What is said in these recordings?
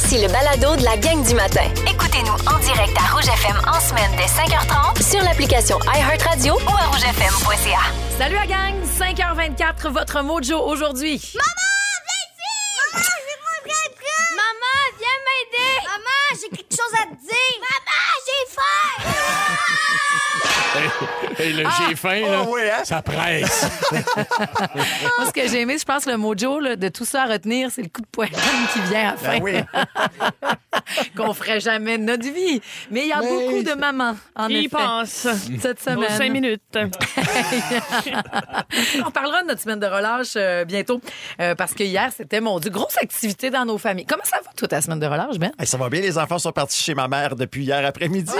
Voici le balado de la gang du matin. Écoutez-nous en direct à Rouge FM en semaine dès 5h30 Sur l'application iHeartRadio ou à rougefm.ca. Salut la gang, 5h24, votre mojo aujourd'hui. Maman, viens m'aider! Maman, j'ai quelque chose à te dire! Maman, j'ai faim! Hey, le j'ai faim, là, oui, hein? ça presse. Moi, ce que j'ai aimé, je pense, le mojo là, de tout ça à retenir, c'est le coup de poing qui vient à la fin. Ben oui. Qu'on ferait jamais de notre vie. Mais il y a beaucoup de mamans, en Il effet, pense. cette Dans semaine. 5 minutes. On parlera de notre semaine de relâche bientôt, parce que hier, c'était, mon Dieu, grosse activité dans nos familles. Comment ça va, toi, ta semaine de relâche, Ben? Hey, ça va bien, les enfants sont partis chez ma mère depuis hier après-midi.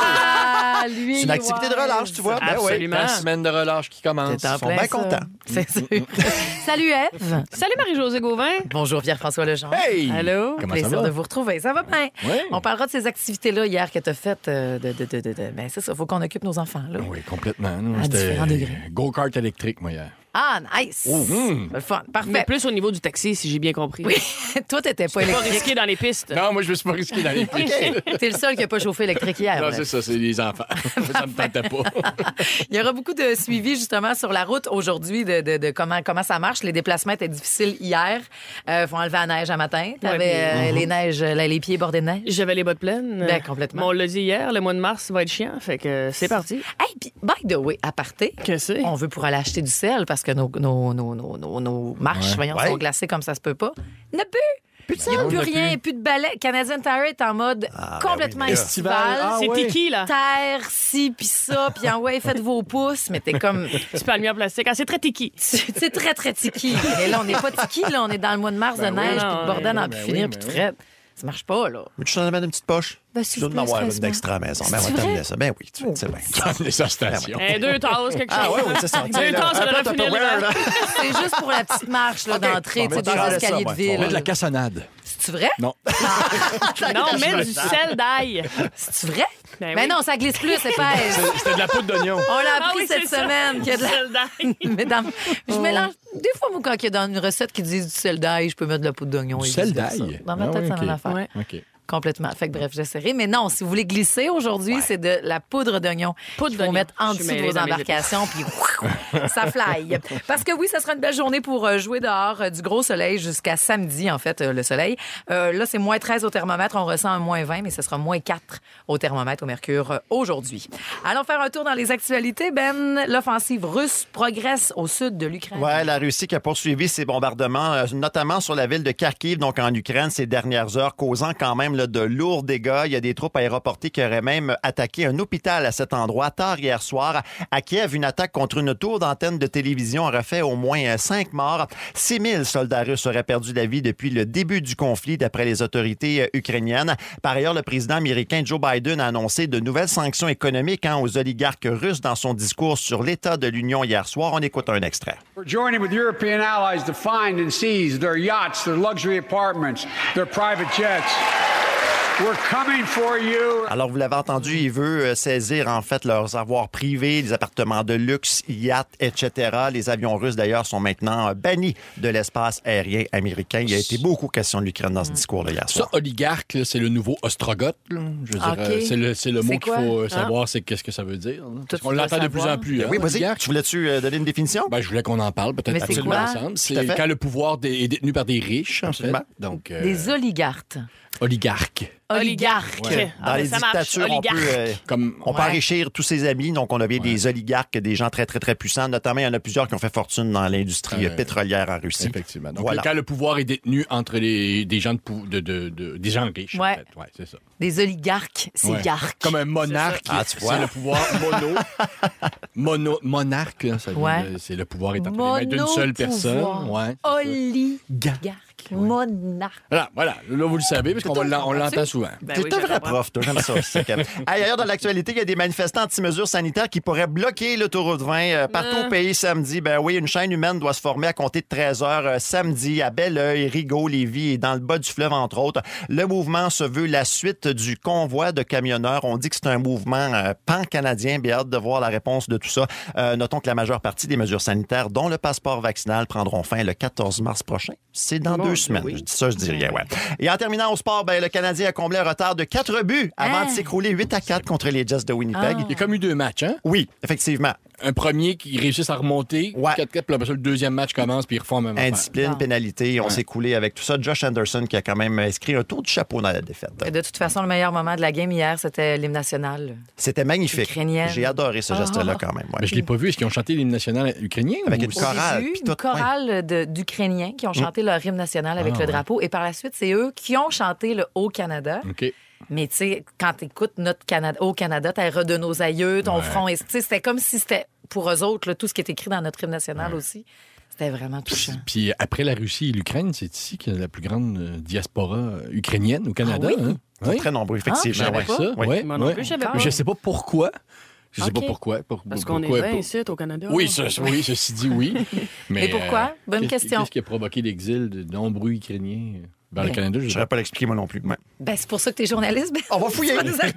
Ah, lui, C'est une activité de relâche, tu vois. Ben oui. Absolument. La semaine de relâche qui commence. C'est en Ils sont plein bien ça. contents. C'est sûr. Salut, Ève. Salut Marie-Josée Gauvin. Bonjour, Pierre-François Legendre. Hey! Allô? Comment ça Plaisir va? de vous retrouver. Ça va bien? Oui. On parlera de ces activités-là hier que tu as faites. Ben, c'est ça, il faut qu'on occupe nos enfants. Là. Oui, complètement. Nous, À c'était différents degrés. go-kart électrique, moi, hier. Ah, nice! Le fun. Mais Parfait. plus au niveau du taxi, si j'ai bien compris. Oui, toi, t'étais pas Pas électrique. risqué dans les pistes. Non, moi, je me suis pas risqué dans les pistes. T'es le seul qui a pas chauffé électrique hier. Non, bref. c'est ça, c'est les enfants. Ça me tentait pas. Il y aura beaucoup de suivi justement sur la route aujourd'hui de comment ça marche. Les déplacements étaient difficiles hier. Faut enlever la neige à matin. T'avais les neiges, les pieds bordés de neige. J'avais les bottes pleines. Ben, complètement. Mais on l'a dit hier, le mois de mars va être chiant. Fait que c'est parti. Hey, puis by the way, aparté, Que c'est? on veut pour aller acheter du sel parce que nos marches, voyons, Ouais. sont glacées comme ça se peut pas. Il n'y a plus. Il n'y a plus rien, il n'y a plus de balai. Canadian Tire est en mode complètement mais là. estival. Ah, C'est ouais. tiki, là. Terre, ci, puis ça, puis en ouais, faites vos pouces, mais t'es comme... Tu palmier en plastique. Ah, c'est très tiki. C'est très, très tiki. Mais là, on n'est pas tiki, là, on est dans le mois de mars de neige, puis de bordel en ben pu oui, finir, ben puis de oui. fret. Ça marche pas, là. Mais tu t'en amènes une petite poche? Ben, Tu dois en avoir une d'extra à la maison. Ben, on va t'amener ça. Ben oui, tu sais bien. Les stations. Deux tasses, quelque chose. Ah oui, c'est ça. Deux tasses, ça devrait finir le vent. C'est juste pour la petite marche là, OK. d'entrée, Bon, tu sais, ben, des t'arrêtes escaliers ça, de moi. ville. Mets de la cassonade. C'est-tu vrai? Non. Non, mets du sel d'ail. C'est-tu vrai? Ben Mais oui. non, ça glisse plus, c'est pas. C'était de la poudre d'oignon. On l'a Ah appris oui, cette c'est ça. semaine. Qu'il y a de la... Sel d'ail. Mesdames, je mélange. Des fois, moi, quand il y a dans une recette qui dit du sel d'ail, je peux mettre de la poudre d'oignon. Du et sel vice-versa. d'ail? Dans ma Ah tête, oui, c'est la OK. même affaire. Ouais. OK. Complètement. Fait que bref, j'essaierai. Mais non, si vous voulez glisser aujourd'hui, c'est de la poudre d'oignon. Poudre qu'il faut d'oignon. mettre en Je suis dessous de mêlée vos dans mes embarcations, puis ça fly. Parce que oui, ça sera une belle journée pour jouer dehors. Du gros soleil jusqu'à samedi, en fait, le soleil. Là, c'est moins 13 au thermomètre. On ressent un moins 20, mais ce sera moins 4 au thermomètre au mercure aujourd'hui. Allons faire un tour dans les actualités. Ben, l'offensive russe progresse au sud de l'Ukraine. Ouais, la Russie qui a poursuivi ses bombardements, notamment sur la ville de Kharkiv, donc en Ukraine, ces dernières heures, causant quand même là, de lourds dégâts. Il y a des troupes aéroportées qui auraient même attaqué un hôpital à cet endroit tard hier soir. À Kiev, une attaque contre une tour d'antenne de télévision aurait fait au moins 5 morts. 6 000 soldats russes auraient perdu la vie depuis le début du conflit, d'après les autorités ukrainiennes. Par ailleurs, le président américain Joe Biden a annoncé de nouvelles sanctions économiques aux oligarques russes dans son discours sur l'état de l'Union hier soir. On écoute un extrait. We're joining with European allies to find and seize their yachts, their luxury apartments, their private jets. We're coming for you. Alors, vous l'avez entendu, il veut saisir, en fait, leurs avoirs privés, les appartements de luxe, yachts, etc. Les avions russes, d'ailleurs, sont maintenant bannis de l'espace aérien américain. Il y a été beaucoup question de l'Ukraine dans ce discours-là hier Ça, soir. oligarque, là, c'est le nouveau ostrogoth. Là. Je veux dire, OK. c'est le mot C'est qu'il quoi? faut savoir, c'est qu'est-ce que ça veut dire. Là. Parce tu qu'on dois l'entend de plus savoir. en plus. hein, Oui, vas-y. oligarque. Tu voulais-tu donner une définition? Ben, je voulais qu'on en parle, peut-être Mais c'est absolument quoi? ensemble. Tout à fait. C'est quand le pouvoir est détenu par des riches, en fait. Absolument. Donc, Des oligarques. oligarques. Oligarques. Ouais. Dans les ça marche. dictatures, on peut, Oligarque. Comme on peut enrichir tous ses amis. Donc, on a bien des oligarques, des gens très, très, très puissants. Notamment, il y en a plusieurs qui ont fait fortune dans l'industrie pétrolière en Russie. Effectivement. Donc, Voilà. quand le pouvoir est détenu entre des gens des gens riches, Ouais. en fait. Ouais, c'est ça. Des oligarques, c'est Ouais. yark. Comme un monarque, Ah, tu vois. c'est le pouvoir monarque, là, ça veut Ouais. dire, c'est le pouvoir est entre les mains d'une seule personne. Ouais. Oligarque. Monarque. Voilà. Là, vous le savez, parce qu'on on l'entend souvent. Ben T'es oui, un je vrai comprends. prof, toi. J'aime ça. Ailleurs, dans l'actualité, il y a des manifestants anti-mesures sanitaires qui pourraient bloquer l'autoroute 20 partout au pays samedi. Ben oui, une chaîne humaine doit se former à compter de 13 heures samedi à Belleuil, Rigaud, Lévis et dans le bas du fleuve, entre autres. Le mouvement se veut la suite du convoi de camionneurs. On dit que c'est un mouvement pan-canadien. Bien hâte de voir la réponse de tout ça. Notons que la majeure partie des mesures sanitaires, dont le passeport vaccinal, prendront fin le 14 mars prochain. C'est dans 2 semaines. Je dis ça, je dis rien, ouais. Et en terminant au sport, le Canadien a comblé un retard de 4 buts avant de s'écrouler 8-4 contre les Jets de Winnipeg. Il y a comme eu 2 matchs, hein? Oui, effectivement. Un premier qui réussit à remonter, 4-4, puis après ça, le deuxième match commence, puis il refont même Indiscipline, pénalité, on s'est coulé avec tout ça. Josh Anderson qui a quand même inscrit un tour du chapeau dans la défaite. Et de toute façon, le meilleur moment de la game hier, c'était l'hymne national. C'était magnifique. Ukrainienne. J'ai adoré ce geste-là quand même. Ouais. Mais je l'ai pas vu. Est-ce qu'ils ont chanté l'hymne national ukrainien? Avec ou... une chorale. Une chorale d'Ukrainiens qui ont chanté leur hymne national avec le drapeau. Et par la suite, c'est eux qui ont chanté le Haut-Canada. OK. Mais tu sais, quand tu écoutes notre Haut-Canada, terre de nos aïeux, ton front, c'était comme si c'était pour eux autres, là, tout ce qui est écrit dans notre hymne national aussi. C'était vraiment touchant. Puis après la Russie et l'Ukraine, c'est ici qu'il y a la plus grande diaspora ukrainienne au Canada. Ah oui? Hein? Oui. Très nombreux, effectivement. Je savais ça. Oui. Moi non plus, je savais pas. Mais je sais pas pourquoi. Je sais pas pourquoi. Parce qu'on est bien ici, au Canada. Oui, ceci dit, oui. Mais pourquoi? Bonne question. Qu'est-ce qui a provoqué l'exil de nombreux Ukrainiens vers le Canada? Je ne saurais pas l'expliquer, moi non plus. Ouais. C'est pour ça que tu es journaliste. On va fouiller.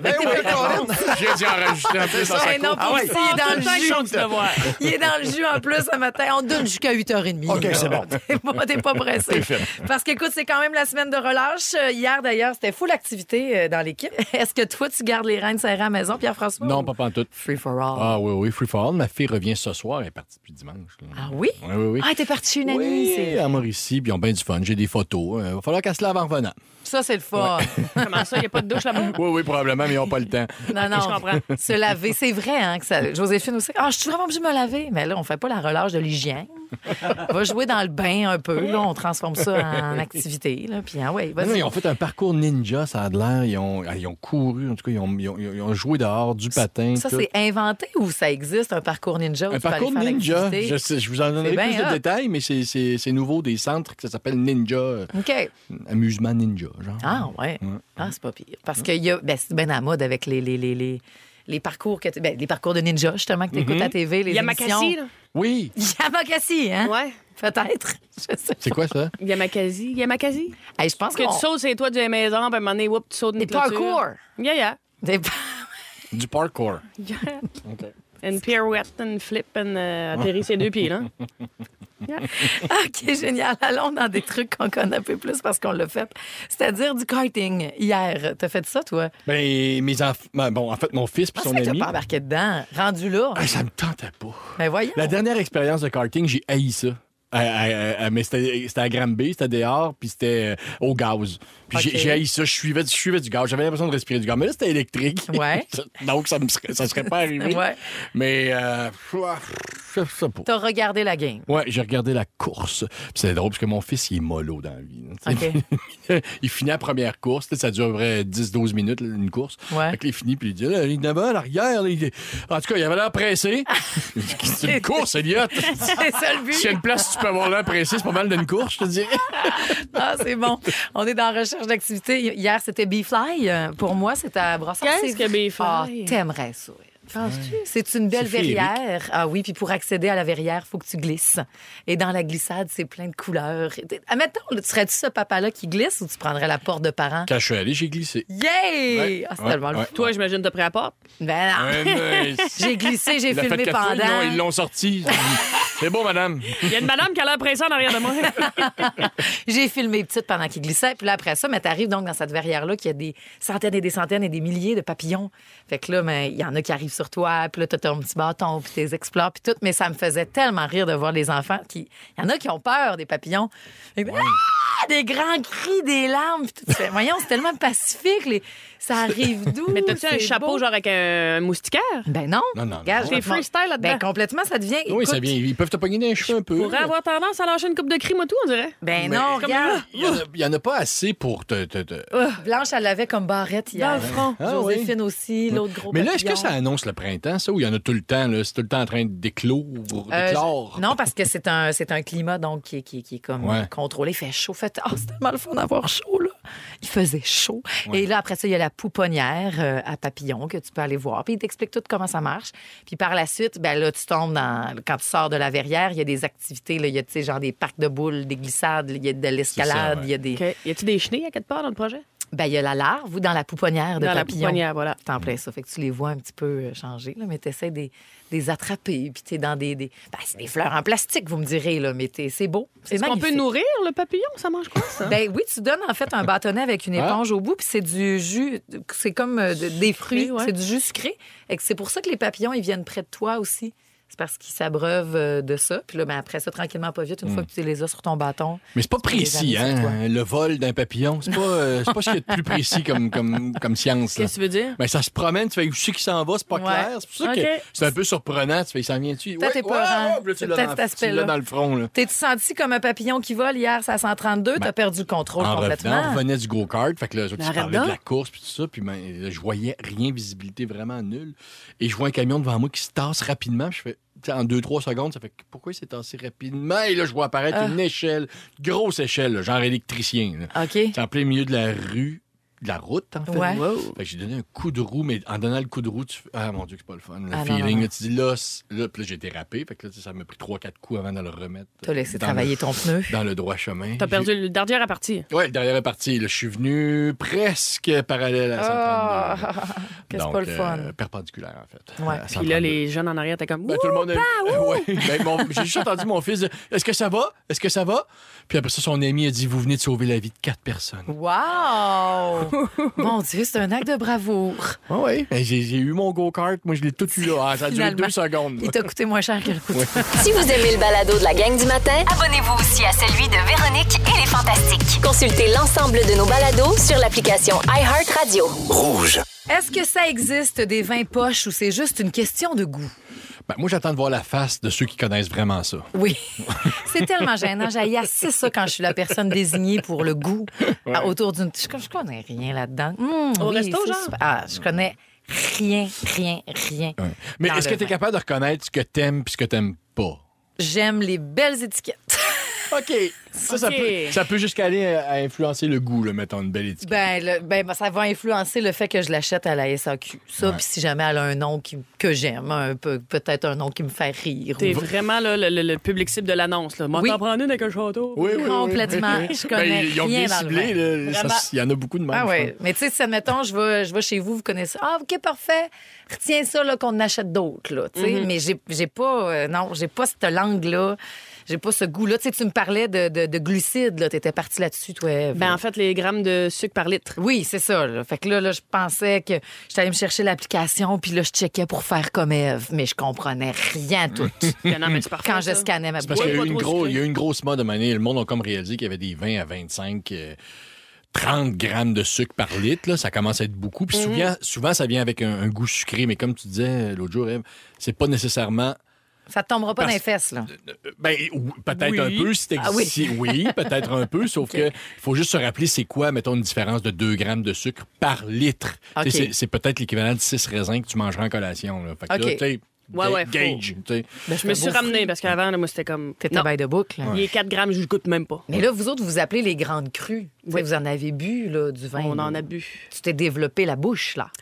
J'ai dû enregistrer un peu dans sa Non, cour. il est dans le jus. Il est dans le jus en plus ce matin. On donne jusqu'à 8h30. OK, c'est bon. T'es pas pressé. Parce qu'écoute, c'est quand même la semaine de relâche. Hier, d'ailleurs, c'était full activité dans l'équipe. Est-ce que toi, tu gardes les rênes serrées à la maison, Pierre-François? Non, pas pantoute. Free for all. Ah oui, free for all. Ma fille revient ce soir. Elle est partie depuis dimanche. Là. Ah oui? Oui. Ah, t'es partie chez une amie. Oui, à Mauricie. Puis ils ont bien du fun. J'ai des photos. Il va falloir qu'elle se lave en revenant. Ça, c'est le fun. Comment ça, il n'y a pas de douche là-bas? Oui, probablement, mais ils n'ont pas le temps. Non, Je comprends. se laver, c'est vrai hein, que ça... Joséphine aussi. Ah, je suis vraiment obligée de me laver. Mais là, on fait pas la relâche de l'hygiène. On va jouer dans le bain un peu. Là, on transforme ça en activité. Là, puis, vas-y. Non, ils ont fait un parcours ninja, ça a de l'air. Ils ont couru, en tout cas, ils ont joué dehors, du patin. Ça, tout. c'est inventé ou ça existe, un parcours ninja? Où Un tu peux parcours aller faire ninja. l'activité? Je vous en donnerai C'est plus bien de détails, mais c'est nouveau, des centres que ça s'appelle Ninja. OK. Amusement ninja, genre. Ah, ouais. Ah, c'est pas pire. Parce que c'est bien à la mode avec les parcours les parcours de ninja, justement, que tu écoutes à TV, les Yamakasi, émissions. là. Oui. Yamakasi, hein? Ouais. Peut-être. Je sais C'est quoi ça? Yamakasi. Hey, je pense Que tu sautes sur les toits de la maison, puis à un moment donné, tu sautes une Des clôture. parcours. Yeah. Du parkour. Une pirouette, une flip, une atterrir ses 2 pieds, là. OK, génial. Allons dans des trucs qu'on connaît un peu plus parce qu'on l'a fait. C'est-à-dire du karting. Hier, t'as fait ça, toi? Ben, mes enfants... Bon, en fait, mon fils puis son Parce que ami... t'as pas embarqué dedans. Rendu là. Ah, ça me tentait pas. Ben voyons. La dernière expérience de karting, j'ai haï ça. Mais c'était à Granby, c'était dehors, puis c'était au gaz. Puis OK. j'ai haï ça, je suivais du gaz. J'avais l'impression de respirer du gaz. Mais là, c'était électrique. Ouais. Donc, ça serait pas arrivé. Ouais. Mais, je sais pas. T'as regardé la game. Ouais, j'ai regardé la course. Puis c'est drôle parce que mon fils, il est mollo dans la vie. OK. Il finit la première course. Ça durerait 10-12 minutes, une course. Ouais. Fait que là, il finit, puis il dit, là, il est devant, l'arrière. En tout cas, il avait l'air pressé. C'est une course, Elliot. C'est ça le but. S'il y a une place, tu peux avoir l'air pressé. C'est pas mal d'une course, je te dirais. Ah, c'est bon. On est dans la recherche d'activité. Hier, c'était B-Fly. Pour moi, c'était à Brossard. Qu'est-ce que B-Fly? Ah, t'aimerais ça. Penses-tu? C'est une belle C'est féerique. verrière. Ah oui, puis pour accéder à la verrière, il faut que tu glisses. Et dans la glissade, c'est plein de couleurs. Admettons, tu serais-tu ce papa-là qui glisse ou tu prendrais la porte de parents? Quand je suis allé, j'ai glissé. Yay! Ouais. Ah, c'est tellement le Ouais. fun. Toi, j'imagine, t'as pris la porte. Ben non. Mais J'ai glissé, j'ai il a fait filmé 4 fois, pendant. ils l'ont sorti. C'est beau, madame. Il y a une madame qui a l'air pressée en arrière de moi. J'ai filmé petite pendant qu'il glissait. Puis là, après ça, mais t'arrives donc dans cette verrière-là qui a des centaines et des centaines et des milliers de papillons. Fait que là, mais il y en a qui arrivent sur toi. Puis là, t'as ton petit bâton, puis t'es explores, puis tout. Mais ça me faisait tellement rire de voir les enfants qui... Il y en a qui ont peur des papillons. Fait que, des grands cris, des larmes. Puis tout. Voyons, c'est tellement pacifique. Ça arrive d'où? Mais t'as-tu un C'est chapeau, beau. genre avec un moustiquaire? Ben non. Non. Regarde, C'est je vais te mon- freestyle là-dedans. Ben complètement, ça devient... Oui, ça écoute, vient. Ils peuvent te pogner dans les cheveux un peu. Pourrait avoir tendance à lâcher une coupe de cris, moi, tout, on dirait. Ben Mais non, comme regarde. Il y en a pas assez pour te... Blanche, elle l'avait comme barrette hier. Dans le front. Ah, Joséphine aussi, l'autre gros Mais là, est-ce que papillon. ça annonce le printemps, ça, ou il y en a tout le temps, là? C'est tout le temps en train d'éclore? Non, parce que c'est un climat donc qui est comme Ouais. contrôlé. Il fait chaud. C'est tellement le fun d'avoir chaud, là. Il faisait chaud. Et là, après ça, il y a la pouponnière à papillons que tu peux aller voir. Puis il t'explique tout comment ça marche. Puis par la suite, ben là, tu tombes dans... Quand tu sors de la verrière, il y a des activités. Là. Il y a, genre des parcs de boules, des glissades, il y a de l'escalade, ouais. il y a des... OK. Y a-tu des chenilles à quelque part dans le projet? Ben, il y a la larve ou dans la pouponnière de Dans la papillon. pouponnière, voilà. C'est en plein ça. Fait que tu les vois un petit peu changer, là, mais tu essaies de les attraper. Puis tu es dans des. Ben, c'est des fleurs en plastique, vous me direz, là, mais c'est beau. C'est Est-ce qu'on magnifique. peut nourrir le papillon? Ça mange quoi, ça? Ben oui, tu donnes en fait un bâtonnet avec une éponge au bout, puis c'est du jus, c'est comme des fruits, ouais. c'est du jus sucré. Et c'est pour ça que les papillons, ils viennent près de toi aussi. C'est parce qu'ils s'abreuvent de ça. Puis là, ben, après ça, tranquillement, pas vite, une fois que tu les as sur ton bâton. Mais c'est pas tu peux les précis, amener sur toi. hein? Le vol d'un papillon, c'est pas ce qu'il y a de plus précis comme science. Là. Qu'est-ce que tu veux dire? Ben, ça se promène, tu fais, je sais qu'il s'en va, c'est pas Ouais. clair. C'est pour ça OK. que c'est un peu surprenant. Tu fais, il s'en vient-tu? Peut-être t'es peurant. Puis là, tu C'est l'as peut-être dans- cet aspect-là. tu l'as dans le front. Là. T'es-tu senti comme un papillon qui vole hier, c'est à 132? T'as perdu le contrôle En complètement. revenant, on revenait du go-kart. Fait que là, tu arrête parlais donc. de la course puis tout ça. Puis ben, là, je voyais rien, visibilité vraiment nulle. Et je vois un camion devant moi qui se tasse rapidement. Puis je fais, tu sais, en 2-3 secondes, ça fait pourquoi il s'est tassé rapidement? Et là, je vois apparaître une échelle, grosse échelle, là, genre électricien. Là. OK. C'est en plein milieu de la rue, de la route, en fait. Ouais. Fait que j'ai donné un coup de roue, mais en donnant le coup de roue, tu fais, ah mon Dieu, que c'est pas le fun. Le Ah, non, feeling, non, là, tu dis là, puis là, j'ai dérapé. Fait que là, tu sais, ça m'a pris 3-4 coups avant de le remettre. T'as laissé dans travailler ton pneu. Dans le droit chemin. T'as perdu le dernier à partir. Oui, le dernier est parti. Là, je suis venu presque parallèle à 132. Que c'est Donc, pas le fun. Perpendiculaire, en fait. Ouais. à Puis 132. là, les jeunes en arrière, t'es comme... Ben, tout le monde ouais. Ben, j'ai juste entendu mon fils dire, est-ce que ça va? Est-ce que ça va? Puis après ça, son ami a dit, vous venez de sauver la vie de 4 personnes. Wow! Mon Dieu, c'est un acte de bravoure. Ah oui. Ben, j'ai eu mon go-kart. Moi, je l'ai tout eu là. Ah, ça a duré Finalement, 2 secondes. Il t'a coûté moins cher que le coup. Si vous aimez le balado de la gang du matin, Abonnez-vous aussi à celui de Véronique et les Fantastiques. consultez l'ensemble de nos balados sur l'application iHeartRadio. Rouge. Est-ce que ça existe des vins poches ou c'est juste une question de goût? Ben, moi, j'attends de voir la face de ceux qui connaissent vraiment ça. Oui. C'est tellement gênant. J'ai assez ça quand je suis la personne désignée pour le goût autour d'une... Je connais rien là-dedans. Au oui, resto, c'est genre? super. Ah, je connais rien. Ouais. Mais Dans est-ce le que tu es vin. capable de reconnaître ce que t'aimes et ce que t'aimes pas? J'aime les belles étiquettes. OK. Ça OK. ça peut jusqu'à aller à influencer le goût, là, mettons une belle étiquette. Ben, ça va influencer le fait que je l'achète à la SAQ. Ça, puis si jamais elle a un nom que j'aime, peut-être un nom qui me fait rire. T'es ou- vraiment là, le public cible de l'annonce. Moi, Oui. t'en prends une avec un château. Oui, oui, oui. Complètement. Je connais Ben, ils ont rien bien dans le ciblé. vin. Là, Vraiment. il y en a beaucoup de même. Ah je oui. pense. Mais tu sais, si admettons, je vais chez vous, vous connaissez. Ah, OK, parfait. Retiens ça, là, qu'on en achète d'autres, là. Tu sais, mais j'ai pas, non, j'ai pas cette langue-là. J'ai pas ce goût-là. Tu sais, tu me parlais de glucides, là. T'étais partie là-dessus, toi, Ève. Ben, en fait, les grammes de sucre par litre. Oui, c'est ça. Là. Fait que là, je pensais que j'étais allée me chercher l'application, puis là, je checkais pour faire comme Ève, mais je comprenais rien tout. Non, mais c'est parfait, Quand je ça. scannais ma C'est parce bouche. qu'il y a eu pas une, trop sucré. il y a eu une grosse mode à un moment donné. Le monde a comme réalisé qu'il y avait des vins à 25, 30 grammes de sucre par litre. Là. Ça commence à être beaucoup. Puis souvent, ça vient avec un goût sucré. Mais comme tu disais l'autre jour, Ève, c'est pas nécessairement... Ça te tombera pas dans les Parce- fesses, là. Ben, peut-être Oui. un peu si Ah oui. oui, peut-être un peu, sauf que il faut juste se rappeler c'est quoi, mettons, une différence de 2 grammes de sucre par litre. OK. Tu sais, c'est peut-être l'équivalent de 6 raisins que tu mangeras en collation. Là. Fait que OK. là, tu sais, Ouais, gauge. tu sais. Je me suis ramenée parce qu'avant, là, moi, c'était comme. T'étais Non, bail de boucle. là. il est 4 grammes, je ne goûte même pas. Mais là, vous autres, vous appelez les grandes crues. Tu sais, vous en avez bu, là, du vin. On là. en a bu. Tu t'es développé la bouche, là.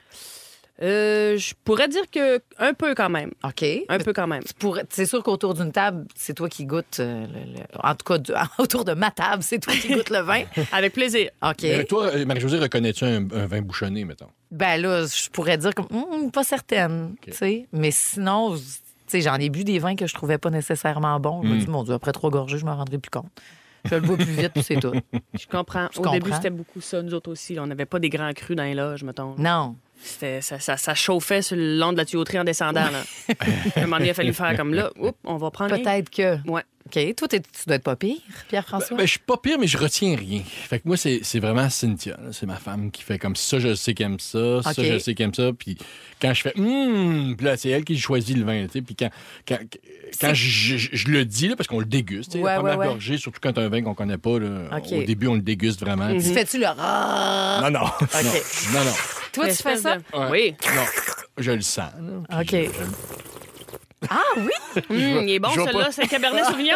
Je pourrais dire que un peu quand même. OK. Un peu quand même. C'est sûr qu'autour d'une table, c'est toi qui goûtes. En tout cas, autour de ma table, c'est toi qui goûtes le vin. Avec plaisir. OK. Mais toi, Marie-Josée, reconnais-tu un vin bouchonné, mettons? Ben là, je pourrais dire comme pas certaine, tu sais. Mais sinon, tu sais, j'en ai bu des vins que je trouvais pas nécessairement bons. Je me dis, mon Dieu, après 3 gorgées, je m'en rendrai plus compte. Je le bois plus vite, puis c'est tout. Je comprends. Tu Au début, comprends? c'était beaucoup ça, nous autres aussi. On n'avait pas des grands crus dans les loges, mettons. Non. Ça chauffait sur le long de la tuyauterie en descendant. Là. À un moment donné, il a fallu faire comme là. Oups, on va prendre rien. Peut-être que. Ouais. OK. Toi, tu dois être pas pire, Pierre-François. Ben, je suis pas pire, mais je retiens rien. Fait que moi, c'est vraiment Cynthia. là. C'est ma femme qui fait comme ça, je sais qu'elle aime ça, ça, OK. je sais qu'elle aime ça. Puis quand je fais puis là, c'est elle qui choisit le vin. tu sais. Puis quand je le dis, là, parce qu'on le déguste, tu sais, Ouais, la première ouais. gorgée, surtout quand t'as un vin qu'on connaît pas, là, OK. au début, on le déguste vraiment. Tu Puis- fais-tu le rah? Non, non. OK. Non, non. Toi, tu fais ça? Ouais. Oui. Non. Je le sens. là. OK. Puis Ah oui? Il est bon, je vais celui-là. pas- C'est Cabernet Sauvignon.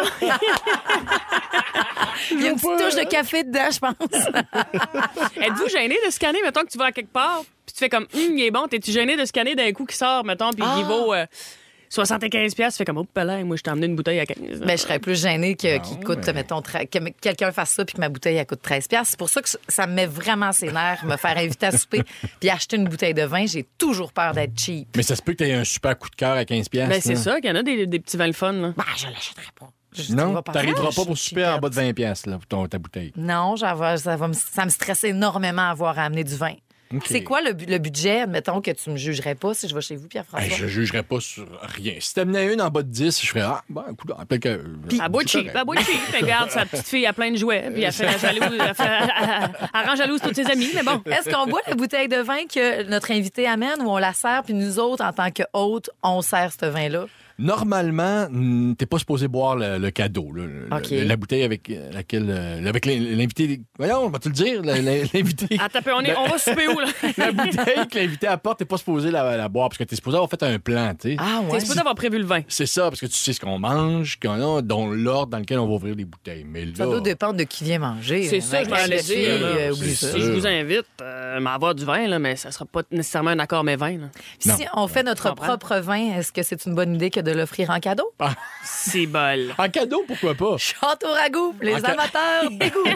Il y a une petite touche de café dedans, je pense. Êtes-vous gêné de scanner, mettons, que tu vas à quelque part, puis tu fais comme, il est bon. T'es-tu gêné de scanner d'un coup qui sort, mettons, puis il vaut 75$, tu fais comme, oh, palais, moi, je t'ai emmené une bouteille à 15$. Ben, je serais plus gênée qu'il coûte, mettons, que quelqu'un fasse ça puis que ma bouteille, elle coûte 13$. C'est pour ça que ça me met vraiment ses nerfs, me faire inviter à souper puis acheter une bouteille de vin. J'ai toujours peur d'être cheap. Mais ça se peut que tu aies un super coup de cœur à 15$. Ben, c'est là. ça, qu'il y en a des petits vins le fun, là. Ben, je l'achèterai pas. Non, t'arriveras pas pour souper en bas de 20$, là, pour ta bouteille. Non, ça me stresse énormément à avoir à amener du vin. OK. C'est quoi le budget, admettons, que tu me jugerais pas si je vais chez vous, Pierre-François? Hey, je jugerais pas sur rien. Si t'amenais une en bas de 10, je ferais écoute, appelle que. Elle boit cheap, elle boit cheap. Elle garde sa petite fille à plein de jouets, puis elle fait la jalouse, elle rend jalouse tous ses amis, mais bon. Est-ce qu'on boit la bouteille de vin que notre invité amène ou on la sert, puis nous autres, en tant qu'hôtes, on sert ce vin-là? Normalement, t'es pas supposé boire le cadeau, là, OK. la bouteille avec laquelle. Avec l'invité. Voyons, vas-tu le dire? L'invité. Attends, on va souper où, là? La bouteille que l'invité apporte, t'es pas supposé la boire parce que t'es supposé avoir fait un plan, tu sais. Ah, T'es supposé avoir prévu le vin. C'est ça, parce que tu sais ce qu'on mange, dont l'ordre dans lequel on va ouvrir les bouteilles. Mais là, Ça doit dépendre de qui vient manger. C'est ça, je m'en allais dire. Oublie ça. Si je vous invite à avoir du vin, là, mais ça sera pas nécessairement un accord mes vins. Là. Puis si on fait notre propre vin, est-ce que c'est une bonne idée que de l'offrir en cadeau? C'est bol. En cadeau, pourquoi pas? Château ragoût, les amateurs d'égout.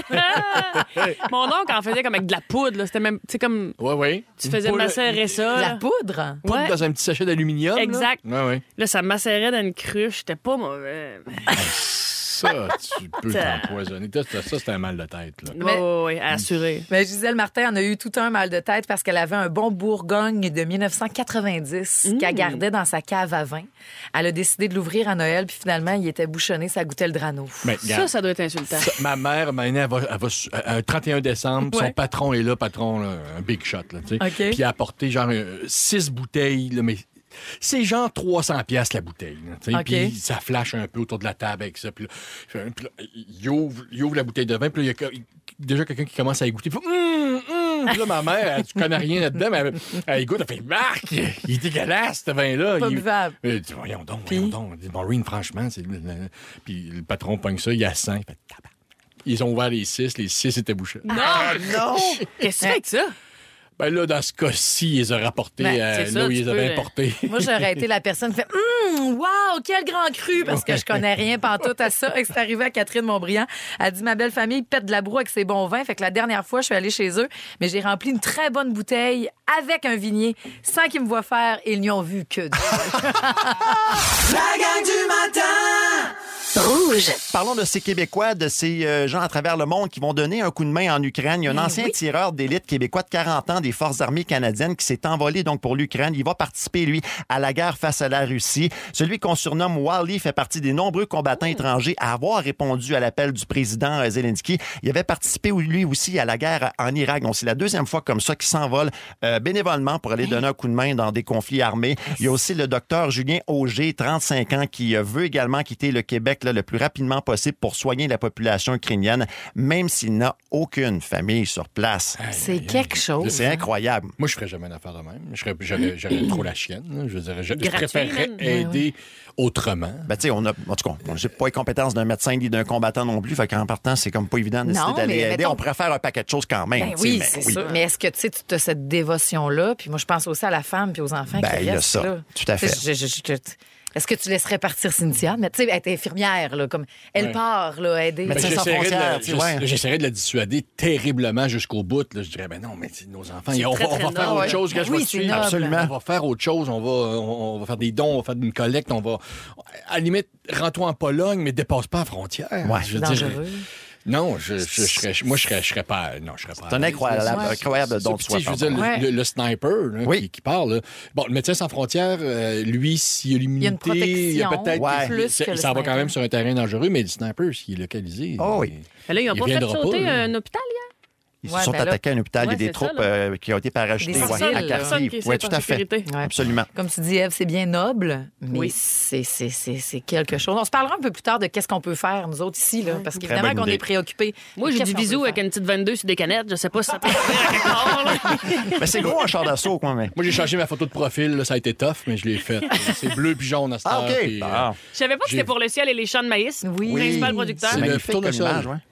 Mon oncle en faisait comme avec de la poudre. Là. C'était même, tu sais, comme Oui. tu faisais macérer ça. La là. poudre? Poudre Ouais. dans un petit sachet d'aluminium. Exact. Oui. Là, ça macérait dans une cruche. C'était pas mauvais. Ça, tu peux t'empoisonner. Ça, c'est un mal de tête. Là. Oui, assuré. Mais Gisèle Martin en a eu tout un mal de tête parce qu'elle avait un bon Bourgogne de 1990 qu'elle gardait dans sa cave à vin. Elle a décidé de l'ouvrir à Noël, puis finalement, il était bouchonné, ça goûtait le drano. Mais, Ça doit être insultant. Ma mère, elle va un 31 décembre, son Ouais. patron est là, un big shot. Là, tu sais. OK. Puis il a apporté genre 6 bouteilles, là, mais c'est genre 300$ la bouteille. Là, tu sais. OK. Puis ça flash un peu autour de la table avec ça. Puis là, il ouvre la bouteille de vin, puis là, il y a déjà quelqu'un qui commence à y goûter. Puis là, ma mère, tu connais rien là-dedans, mais elle goûte, elle fait Marc, il est dégueulasse, ce vin-là. Pas buvable. Voyons donc. Maureen, franchement, puis le patron pogne ça, il a 100. Il fait tabac. Ils ont ouvert les 6 étaient bouchés. Non! Non! Qu'est-ce que tu fais avec ça? Ben là, dans ce cas-ci, ils les ont rapportés Ben, c'est là ça, où tu ils les avaient peux, importés. Moi, j'aurais été la personne qui fait wow, quel grand cru! Parce que je connais rien pantoute à ça. Et c'est arrivé à Catherine Montbriand. Elle dit ma belle famille pète de la broue avec ses bons vins. Fait que la dernière fois, je suis allée chez eux, mais j'ai rempli une très bonne bouteille avec un vignier sans qu'ils me voient faire. Ils n'y ont vu que Dieu. La gang du matin! Rouge. Parlons de ces Québécois, de ces gens à travers le monde qui vont donner un coup de main en Ukraine. Il y a un ancien tireur d'élite québécois de 40 ans des Forces armées canadiennes qui s'est envolé donc pour l'Ukraine. Il va participer, lui, à la guerre face à la Russie. Celui qu'on surnomme Wally fait partie des nombreux combattants étrangers à avoir répondu à l'appel du président Zelensky. Il avait participé, lui aussi, à la guerre en Irak. Donc, c'est la deuxième fois comme ça qu'il s'envole bénévolement pour aller donner un coup de main dans des conflits armés. Il y a aussi le docteur Julien Auger, 35 ans, qui veut également quitter le Québec là, le plus rapidement possible pour soigner la population ukrainienne, même s'il n'a aucune famille sur place. C'est quelque chose. C'est incroyable. Moi, je ferais jamais une affaire de même. J'aurais trop la chienne. Là. Je veux dire, je Gratuit, préférerais man. aider autrement. Ben, tu sais, en tout cas, j'ai pas les compétences d'un médecin ni d'un combattant non plus. Fait qu'en partant, c'est comme pas évident de décider Non, d'aller mais aider. mettons- On pourrait faire un paquet de choses quand même. Ben tu sais, oui, mais c'est sûr. Mais est-ce que tu as cette dévotion-là? Puis moi, je pense aussi à la femme puis aux enfants Ben, qui il y a restent ça. là. Tout à fait. Est-ce que tu laisserais partir Cynthia? Mais tu sais, elle est infirmière, là, comme elle Ouais. part, là, aider. Mais Médecins sans frontières, tu sais, ouais. J'essaierais de la dissuader terriblement jusqu'au bout. Là. Je dirais, ben non, mais nos enfants, on très, va très faire noble. autre chose. Ben Je vais oui, te c'est suivre. noble. Absolument. On va faire autre chose. On va faire des dons, on va faire une collecte. On va, à la limite, rends-toi en Pologne, mais dépasse pas la frontière. Ouais, je veux dangereux. Non, je serais pas. Non, je serais pas. C'est un incroyable don de Puis, soi. tu sais, je veux dire, Ouais. le sniper là, Oui. qui parle. Là. Bon, le médecin sans frontières, lui, s'il a l'immunité, Il y a une protection, peut-être. Ouais. plus que le il s'en va sniper. quand même sur un terrain dangereux, mais le sniper, s'il est localisé. Oh oui. Mais là, ils n'ont Il pas fait viendra sauter pas, là. un hôpital hier? Ils se Ouais, sont ben là- attaqués à un hôpital. Il y a Ouais, des c'est ça, troupes là. qui ont été parachutées Des ouais, civils, à là. Personne qui Kharkiv. est Oui, tout à fait. sécurité. Ouais. Absolument. Comme tu dis, Ève, c'est bien noble, mais Oui. c'est quelque chose. On se parlera un peu plus tard de qu'est-ce qu'on peut faire, nous autres, ici, là, parce qu'évidemment bonne qu'on idée. est préoccupés. Moi, j'ai Qu'est-ce du qu'on bisou peut avec faire? une petite 22 sur des canettes. Je sais pas si ça peut servir à quelque part, là. Mais c'est gros un char d'assaut, quoi, mais. Moi, j'ai changé ma photo de profil. Là, ça a été tough, mais je l'ai faite. C'est bleu puis jaune à cette Ah, heure, OK. puis, Bon. Je savais pas que c'était pour le ciel et les champs de maïs. Oui. Principal producteur. C'est le Magnifique tournesol. comme image, ouais.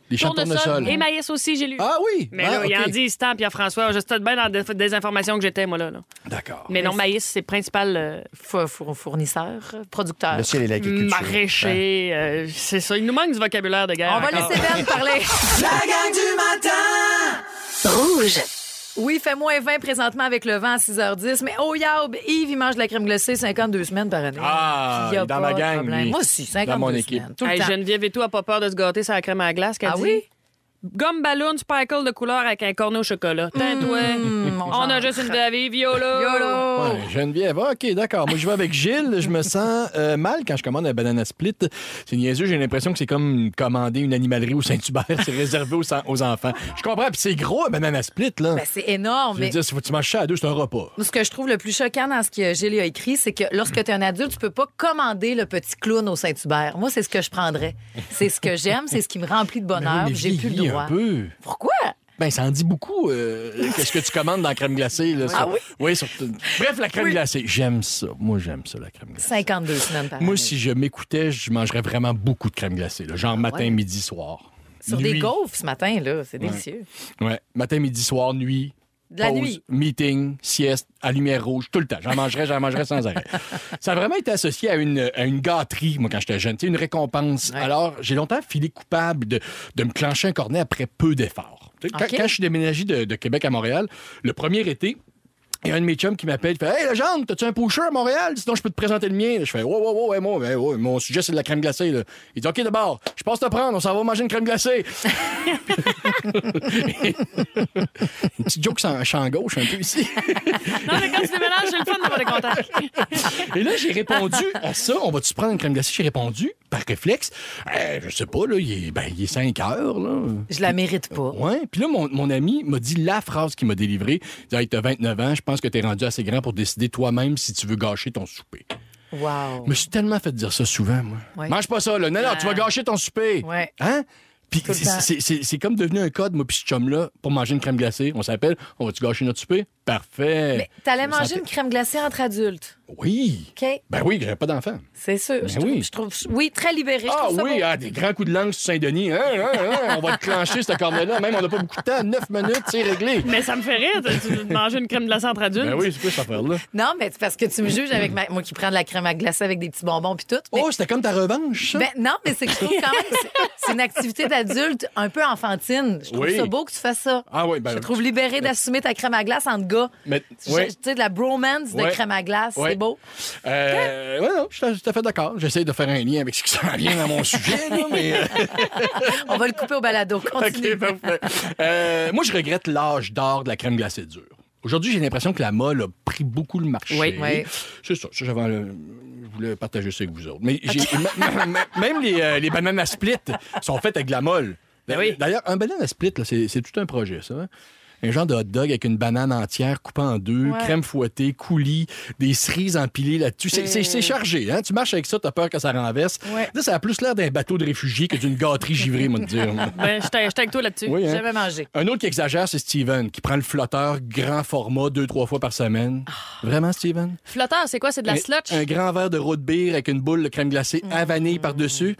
Les champs de tournesol. Et maïs aussi, j'ai lu. Ah oui? Mais là, il en dit Stan, Pierre-François. Je suis bien dans des informations que j'étais, moi, là. D'accord. Mais non, maïs, c'est le principal Fournisseur, producteur. Le ciel et l'agriculture. maraîcher. C'est ça. Il nous manque du vocabulaire de guerre. On va encore. laisser Ben parler. La gang du matin! Rouge. Oui, il fait moins 20 présentement avec le vent à 6h10. Mais oh, yaub, Yves, il mange de la crème glacée 52 semaines par année. Ah, Il y a dans pas ma de gang, problème. lui. Moi aussi, 52 Dans mon équipe. semaines. Tout le Hey, temps. Geneviève et tout a pas peur de se gâter sur la crème à la glace. qu'elle Ah dit. oui? Gomme ballon sparkle de couleur avec un cornet au chocolat. Tain-toi. mon On a genre. juste une vie à vivre, YOLO. YOLO! Ouais, Geneviève, OK, d'accord. Moi, je vais avec Gilles. Je me sens mal quand je commande un banana split. C'est niaiseux. J'ai l'impression que c'est comme commander une animalerie au Saint-Hubert. C'est réservé aux enfants. Je comprends. Puis c'est gros, un banana split, là. Ben, c'est énorme. Je veux Mais dire, si tu manges ça à deux, c'est un repas. ce que je trouve le plus choquant dans ce que Gilles a écrit, c'est que lorsque tu es un adulte, tu peux pas commander le petit clown au Saint-Hubert. Moi, c'est ce que je prendrais. C'est ce que j'aime, c'est ce qui me remplit de bonheur. Mais J'ai plus le vieillis droit. un peu. Pourquoi? Ben, ça en dit beaucoup. Qu'est-ce que tu commandes dans la crème glacée? Là, Ah oui? Oui, bref, la crème Oui. glacée. J'aime ça. Moi, j'aime ça, la crème glacée. 52 semaines par Moi, année. si je m'écoutais, je mangerais vraiment beaucoup de crème glacée. Là, genre matin, ouais? midi, soir. Sur Nuit. des gaufres ce matin, là. C'est délicieux. Ouais. Matin, midi, soir, nuit. De la pause, nuit. meeting, sieste, à lumière rouge, tout le temps. J'en mangerais sans arrêt. Ça a vraiment été associé à une gâterie, moi, quand j'étais jeune. Tu sais, une récompense. Ouais. Alors, j'ai longtemps filé coupable de me clencher un cornet après peu d'efforts. Tu sais, OK. Quand je suis déménagé de Québec à Montréal, le premier été, il y a un de mes chums qui m'appelle, il fait « Hey, Legendre, t'as-tu un pusher à Montréal? Sinon, je peux te présenter le mien. » Je fais « Ouais, mon sujet, c'est de la crème glacée. » là. Il dit « OK, d'abord, je passe te prendre, on s'en va manger une crème glacée. » Une petite joke sans champ gauche un peu ici. Non, mais quand tu déménages, c'est le fun d'avoir des contacts. Et là, j'ai répondu à ça. On va-tu prendre une crème glacée? J'ai répondu, par réflexe, je sais pas, là, il est 5 heures. Là. Je la mérite pas. Ouais. Puis là, mon ami m'a dit la phrase qu'il m'a délivrée. Il dit, hey, t'as 29 ans, je pense que t'es rendu assez grand pour décider toi-même si tu veux gâcher ton souper. Wow. Je me suis tellement fait dire ça souvent, moi. Ouais. Mange pas ça, là. Non, tu vas gâcher ton souper. Ouais. Hein? Puis Tout le temps. c'est comme devenu un code, moi, puis ce chum-là, pour manger une crème glacée. On s'appelle, on va-tu gâcher notre souper? Parfait. Mais t'allais Je me manger sentais- une crème glacée entre adultes. Oui. OK? Ben oui, j'avais pas d'enfant. C'est sûr. Ben oui. Je trouve, oui, très libéré. Je Ah trouve ça oui, beau. des grands coups de langue sur Saint-Denis. On va te clencher, ce cornet-là. Même, on n'a pas beaucoup de temps. 9 minutes, c'est réglé. Mais ça me fait rire de manger une crème glacée entre adultes. Ben oui, c'est quoi cette affaire-là? Non, mais c'est parce que tu me juges avec moi qui prends de la crème à glacer avec des petits bonbons puis tout. Mais, Oh, c'était comme ta revanche, ça? ben, non, mais c'est que je trouve quand même que c'est une activité d'adulte un peu enfantine. Je trouve Oui. ça beau que tu fasses ça. Ah oui, ben... Je te trouve libéré d'assumer ta crème à glace entre gars. Mais, Tu ouais. sais, de la bromance de Ouais. crème à glace, Ouais. c'est beau. Ouais, non, je suis tout à fait d'accord. J'essaie de faire un lien avec ce qui s'en vient dans mon sujet, là, mais... On va le couper au balado. Continue. OK, parfait. Moi, je regrette l'âge d'or de la crème glacée dure. Aujourd'hui, j'ai l'impression que la mode a pris beaucoup le marché. Oui, oui. C'est ça. Je voulais partager ça avec vous autres. Mais même les bananes à split sont faites avec de la molle. Ben oui. D'ailleurs, un banane à split, là, c'est tout un projet, ça. Hein? Un genre de hot dog avec une banane entière coupée en deux, Ouais. crème fouettée, coulis, des cerises empilées là-dessus. C'est chargé, hein? Tu marches avec ça, t'as peur que ça renverse. Ouais. Là, ça a plus l'air d'un bateau de réfugiés que d'une gâterie givrée, moi, te dire. Ben, j'étais avec toi là-dessus. Oui, J'ai hein? jamais mangé. Un autre qui exagère, c'est Steven, qui prend le flotteur grand format 2-3 fois par semaine. Vraiment, Steven? Flotteur, c'est quoi? C'est de la slotch? Un grand verre de root beer avec une boule de crème glacée à vanille par-dessus.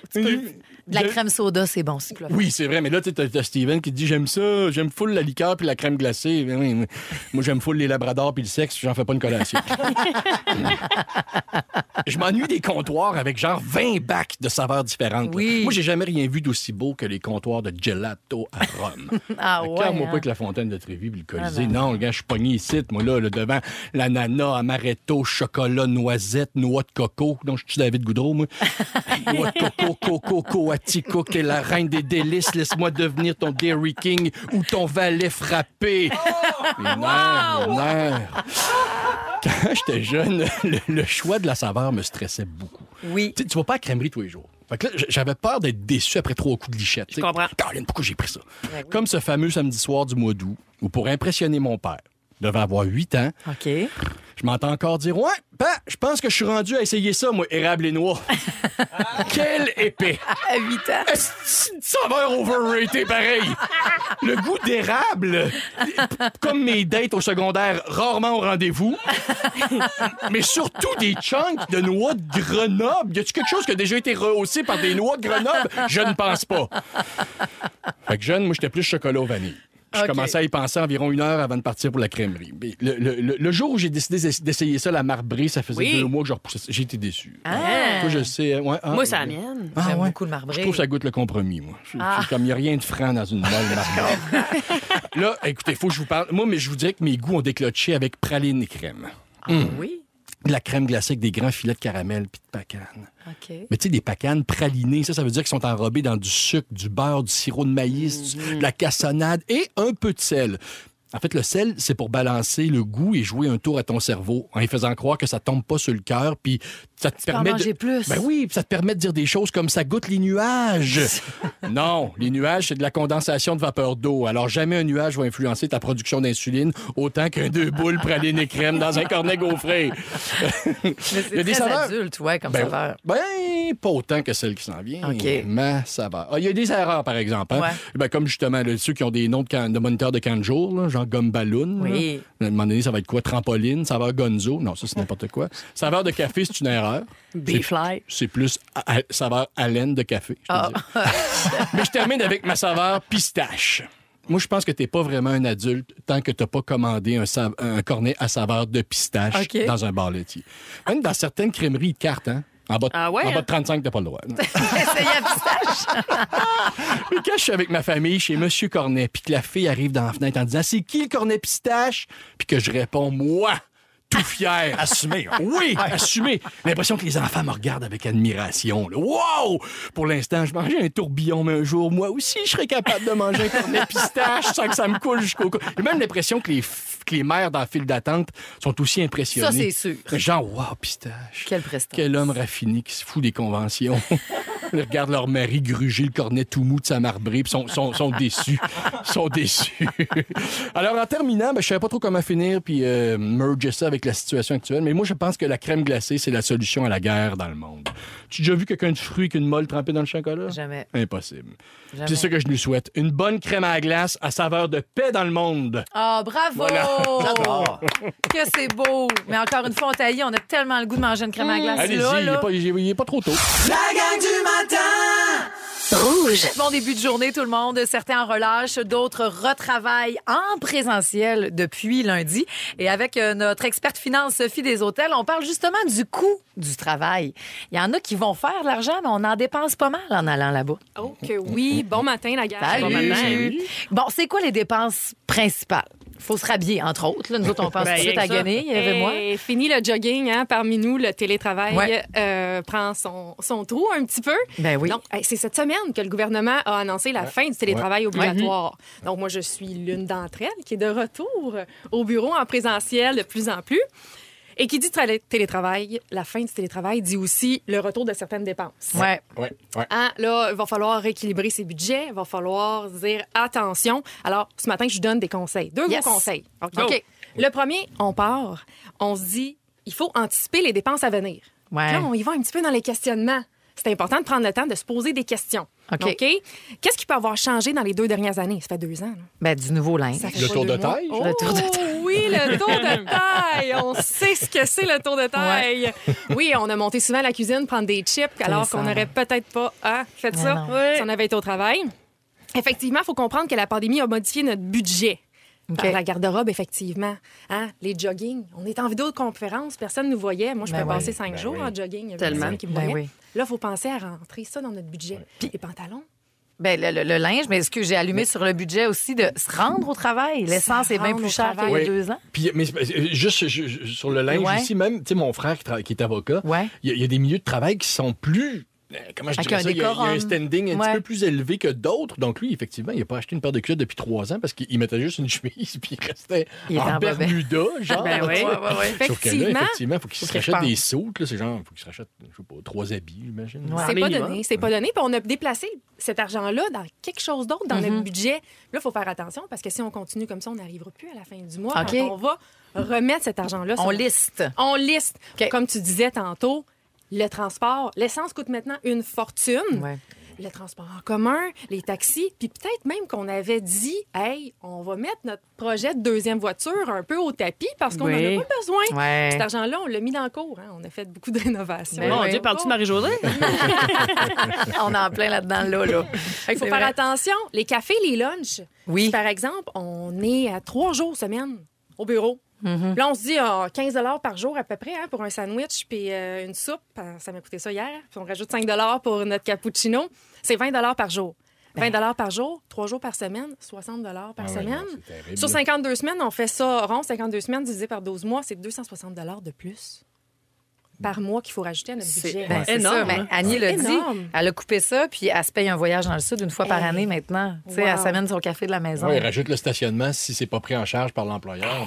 De la crème soda, c'est bon, s'il te plaît. Oui, c'est vrai, mais là, tu sais, t'as Steven qui te dit j'aime ça, j'aime full la liqueur puis la crème glacée. Ben oui, moi, j'aime full les labradors puis le sexe, j'en fais pas une collation. Je m'ennuie des comptoirs avec genre 20 bacs de saveurs différentes. Oui. Là. Moi, j'ai jamais rien vu d'aussi beau que les comptoirs de gelato à Rome. Ah ouais. Claire-moi hein? pas que la fontaine de Trévis puis le Colisée. Ah, ben. Non, le gars, je suis pogné ici, moi, là, devant l'ananas, amaretto, chocolat, noisette, noix de coco. Donc, je suis David Goudreau, moi. Noix de coco, coatico, t'es la reine des délices. Laisse-moi devenir ton Dairy King ou ton valet frappé. Les nerfs, les nerfs. Quand j'étais jeune, le choix de la saveur me stressait beaucoup. Oui. Tu sais, tu vas pas à la crèmerie tous les jours. Fait que là, j'avais peur d'être déçu après 3 coups de lichette. Je comprends. Caroline, pourquoi j'ai pris ça? Comme ce fameux samedi soir du mois d'août, où pour impressionner mon père, il devait avoir 8 ans, OK. Je m'entends encore dire, ouais, je pense que je suis rendu à essayer ça, moi, érable et noix. Quel épais! À 8 ans. C'est une saveur overrated, pareil. Le goût d'érable, comme mes dates au secondaire, rarement au rendez-vous. Mais surtout des chunks de noix de Grenoble. Y a-tu quelque chose qui a déjà été rehaussé par des noix de Grenoble? Je ne pense pas. Fait que jeune, moi, j'étais plus chocolat au vanille. Je commençais à y penser environ 1 heure avant de partir pour la crèmerie. Mais le jour où j'ai décidé d'essayer ça, la marbrée, ça faisait 2 mois que je repoussais ça. J'ai été déçu. Toi, je sais. Ouais, moi, c'est la mienne. J'aime beaucoup le marbré. Je trouve que ça goûte le compromis, moi. Comme il n'y a rien de franc dans une molle marbrée. Là, écoutez, il faut que je vous parle. Moi, mais je vous dirais que mes goûts ont déclenché avec praline et crème. Oui. De la crème glacée avec des grands filets de caramel puis de pacane. OK. Mais tu sais, des pacanes pralinées, ça veut dire qu'ils sont enrobés dans du sucre, du beurre, du sirop de maïs, de la cassonade et un peu de sel. En fait, le sel, c'est pour balancer le goût et jouer un tour à ton cerveau en lui faisant croire que ça tombe pas sur le cœur, puis ça te permet de manger plus. Ben oui, ça te permet de dire des choses comme ça goûte les nuages. Non, les nuages, c'est de la condensation de vapeur d'eau. Alors jamais un nuage va influencer ta production d'insuline autant qu'un 2 boules praline et crème dans un cornet gaufré. Mais c'est très saveurs adulte, ouais, comme saveur. Ben, pas autant que celle qui s'en vient. OK. Ma saveur. Il y a des erreurs, par exemple. Hein? Ouais. Ben, comme justement, là, ceux qui ont des noms de moniteurs de camp de jour, là, genre gomme ballon. Oui. À un moment donné, ça va être quoi? Trampoline, saveur gonzo. Non, ça, c'est n'importe quoi. Saveur de café, c'est une erreur. B-fly. C'est plus saveur haleine de café. Je te dis. Mais je termine avec ma saveur pistache. Moi, je pense que t'es pas vraiment un adulte tant que t'as pas commandé un cornet à saveur de pistache dans un bar laitier. Même dans certaines crèmeries, ils te cartent, hein? En bas de 35, t'as pas le droit. Essayez à pistache. Mais quand je suis avec ma famille chez Monsieur Cornet, puis que la fille arrive dans la fenêtre en disant « C'est qui le cornet pistache? » Puis que je réponds « Moi! » Tout fier. Assumé. Hein? Oui, assumé. L'impression que les enfants me regardent avec admiration. Là. Wow! Pour l'instant, je mangeais un tourbillon, mais un jour, moi aussi, je serais capable de manger un cornet pistache sans que ça me coule jusqu'au cou. J'ai même l'impression que les mères dans la file d'attente sont aussi impressionnées. Ça, c'est sûr. Genre, wow, pistache. Quelle prestance. Quel homme raffiné qui se fout des conventions. Ils regardent leur mari gruger le cornet tout mou de sa marbrée, puis sont déçus. Sont déçus. Alors, en terminant, je ne savais pas trop comment finir, puis merger ça avec la situation actuelle, mais moi, je pense que la crème glacée, c'est la solution à la guerre dans le monde. Tu as déjà vu quelqu'un de fruit avec une molle trempée dans le chocolat? Jamais. Impossible. C'est ça que je lui souhaite. Une bonne crème à la glace à saveur de paix dans le monde. Ah, bravo! Voilà. J'adore. Que c'est beau! Mais encore une fois, on taillit, on a tellement le goût de manger une crème à glace. Allez-y, là. il n'est pas trop tôt. La gang du matin! Rouge. Bon début de journée, tout le monde. Certains en relâchent, d'autres retravaillent en présentiel depuis lundi. Et avec notre experte finance Sophie Deshôtels, on parle justement du coût du travail. Il y en a qui vont faire de l'argent, mais on en dépense pas mal en allant là-bas. Oh que oui. Bon matin, la gang. Salut. Bon matin. Bon, c'est quoi les dépenses principales? Faut se rhabiller, entre autres. Là, nous autres, on pense tout de suite à gagner. Il y avait moi. Et fini le jogging, hein, parmi nous, le télétravail Ouais. prend son trou un petit peu. Ben oui. Donc, c'est cette semaine que le gouvernement a annoncé la fin du télétravail obligatoire. Donc, moi, je suis l'une d'entre elles qui est de retour au bureau en présentiel de plus en plus. Et qui dit télétravail, la fin du télétravail dit aussi le retour de certaines dépenses. Ouais. Hein, là, il va falloir rééquilibrer ses budgets, il va falloir dire attention. Alors, ce matin, je vous donne des conseils. Deux gros conseils. OK. Le premier, on se dit, il faut anticiper les dépenses à venir. Ouais. Là, on y va un petit peu dans les questionnements. C'est important de prendre le temps de se poser des questions. OK. Qu'est-ce qui peut avoir changé dans les 2 dernières années? Ça fait 2 ans. Là. Ben, du nouveau linge. Ça fait Le pas tour 2 de mois. taille? Oh, Le tour de taille. oui, le tour de taille. On sait ce que c'est, le tour de taille. Oui, on a monté souvent à la cuisine prendre des chips alors qu'on n'aurait peut-être pas fait ça non. si on avait été au travail. Effectivement, il faut comprendre que la pandémie a modifié notre budget. OK. Par la garde-robe, effectivement. Hein? Les jogging. On est en vidéoconférence, personne ne nous voyait. Moi, je peux passer 5 jours en jogging. Il y avait Tellement. personne qui me Ben voyait. oui. Là, il faut penser à rentrer ça dans notre budget. Puis les pantalons. Ben, le linge, mais ce que j'ai allumé sur le budget aussi de se rendre au travail. L'essence est bien rendre plus au chère qu'il y a travail. 2 ans. Puis, mais juste sur le linge Ouais. ici, même, tu sais, mon frère qui est avocat, Ouais. il y a des milieux de travail qui sont plus comment je Avec dirais un ça? Il y a un décorum. standing un Ouais. petit peu plus élevé que d'autres. Donc, lui, effectivement, il n'a pas acheté une paire de culottes depuis 3 ans parce qu'il mettait juste une chemise puis il restait Il était en en bobette. Bermuda, genre. Ben oui. tu sais. Ouais. Sauf que là, effectivement, il faut qu'il se Faut qu'il rachète repense. des soutes. C'est genre, il faut qu'il se rachète, je sais pas, 3 habits, j'imagine. Ouais. C'est pas minimum. donné. C'est pas donné. Puis on a déplacé cet argent-là dans quelque chose d'autre dans notre budget. Là, il faut faire attention parce que si on continue comme ça, on n'arrivera plus à la fin du mois. OK. Donc, on va remettre cet argent-là. On sur- liste. On liste. OK. Comme tu disais tantôt, le transport, l'essence coûte maintenant une fortune. Ouais. Le transport en commun, les taxis, puis peut-être même qu'on avait dit, hey, on va mettre notre projet de deuxième voiture un peu au tapis parce qu'on n'en Oui. a pas besoin. Ouais. Cet argent-là, on l'a mis dans le cours. Hein. On a fait beaucoup de rénovations. Ben Mon oui. Dieu, parles-tu de Marie-Josée? On est en plein là-dedans, là. Il faut C'est faire vrai. attention. Les cafés, les lunchs. Oui. Si, par exemple, on est à 3 jours semaine au bureau. Mm-hmm. Puis là, on se dit 15 par jour à peu près hein, pour un sandwich puis une soupe. Ça m'a coûté ça hier. Puis on rajoute 5 pour notre cappuccino. C'est 20 par jour. 20 par jour, 3 jours par semaine, 60 par Ah ouais, semaine. non, c'est terrible. Sur 52 semaines, on fait ça rond. 52 semaines divisé par 12 mois, c'est 260 de plus par mois qu'il faut rajouter à notre budget. Ben, c'est énorme, ça. Ben, hein? Annie C'est l'a dit. énorme. Elle a coupé ça, puis elle se paye un voyage dans le sud une fois par Hey. année maintenant. Tu sais, Wow. elle s'amène son café de la maison. Ouais, il rajoute le stationnement si c'est pas pris en charge par l'employeur.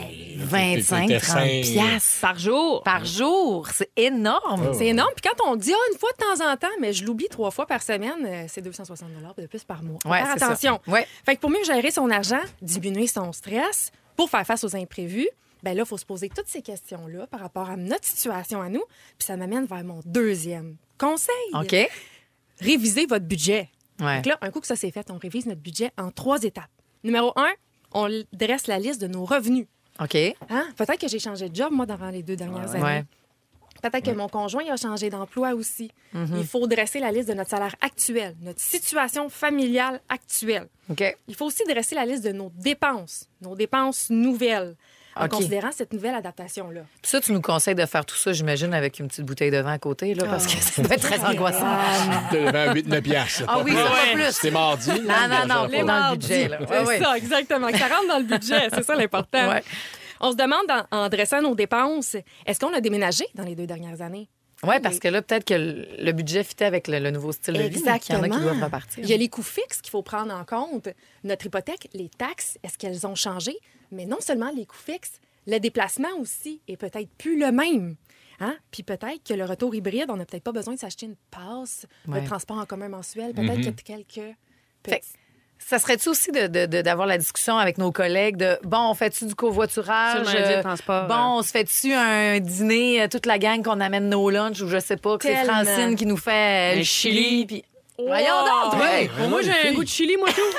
25, T'es 30 sain. piastres Par jour. par jour. C'est énorme. Oh. C'est énorme. Puis quand on dit une fois de temps en temps, mais je l'oublie 3 fois par semaine, c'est 260 de plus par mois. Faut Ouais, faire c'est ça. attention. Ouais. Fait que pour mieux gérer son argent, diminuer son stress, pour faire face aux imprévus, ben là, il faut se poser toutes ces questions-là par rapport à notre situation à nous. Puis ça m'amène vers mon deuxième conseil. OK. Réviser votre budget. Ouais. Donc là, un coup que ça c'est fait, on révise notre budget en 3 étapes. Numéro 1, on dresse la liste de nos revenus. OK. Hein? Peut-être que j'ai changé de job, moi, durant les 2 dernières années. Ouais. Peut-être que mon conjoint il a changé d'emploi aussi. Mm-hmm. Il faut dresser la liste de notre salaire actuel, notre situation familiale actuelle. OK. Il faut aussi dresser la liste de nos dépenses nouvelles, en OK. considérant cette nouvelle adaptation-là. Puis ça, tu nous conseilles de faire tout ça, j'imagine, avec une petite bouteille de vin à côté, là, parce que ça doit être très angoissant. Tu devais 8-9 piastres. Ah oui, ça va plus. C'était mardi. Non, non, pas dans le budget. Là. C'est Ouais, ouais. ça, exactement. Que ça rentre dans le budget, c'est ça l'important. Ouais. On se demande, en dressant nos dépenses, est-ce qu'on a déménagé dans les 2 dernières années? Oui, parce que là, peut-être que le budget fitait avec le nouveau style de vie. Qu'il y en a qui doivent repartir. Il y a les coûts fixes qu'il faut prendre en compte. Notre hypothèque, les taxes, est-ce qu'elles ont changé? Mais non seulement les coûts fixes, le déplacement aussi est peut-être plus le même. Hein? Puis peut-être que le retour hybride, on n'a peut-être pas besoin de s'acheter une passe Ouais. de transport en commun mensuel. Peut-être qu'il y a quelques Fait petits... ça serait-tu aussi d'avoir la discussion avec nos collègues de bon, on fait-tu du covoiturage? Sur le lundi de transport, Bon, on se fait-tu un dîner, toute la gang qu'on amène nos lunchs ou je sais pas, que c'est Tellement. Francine qui nous fait le Un chili. chili. Puis... Voyons donc, toi! Ouais, Moi, j'ai un goût de chili, moi, tout.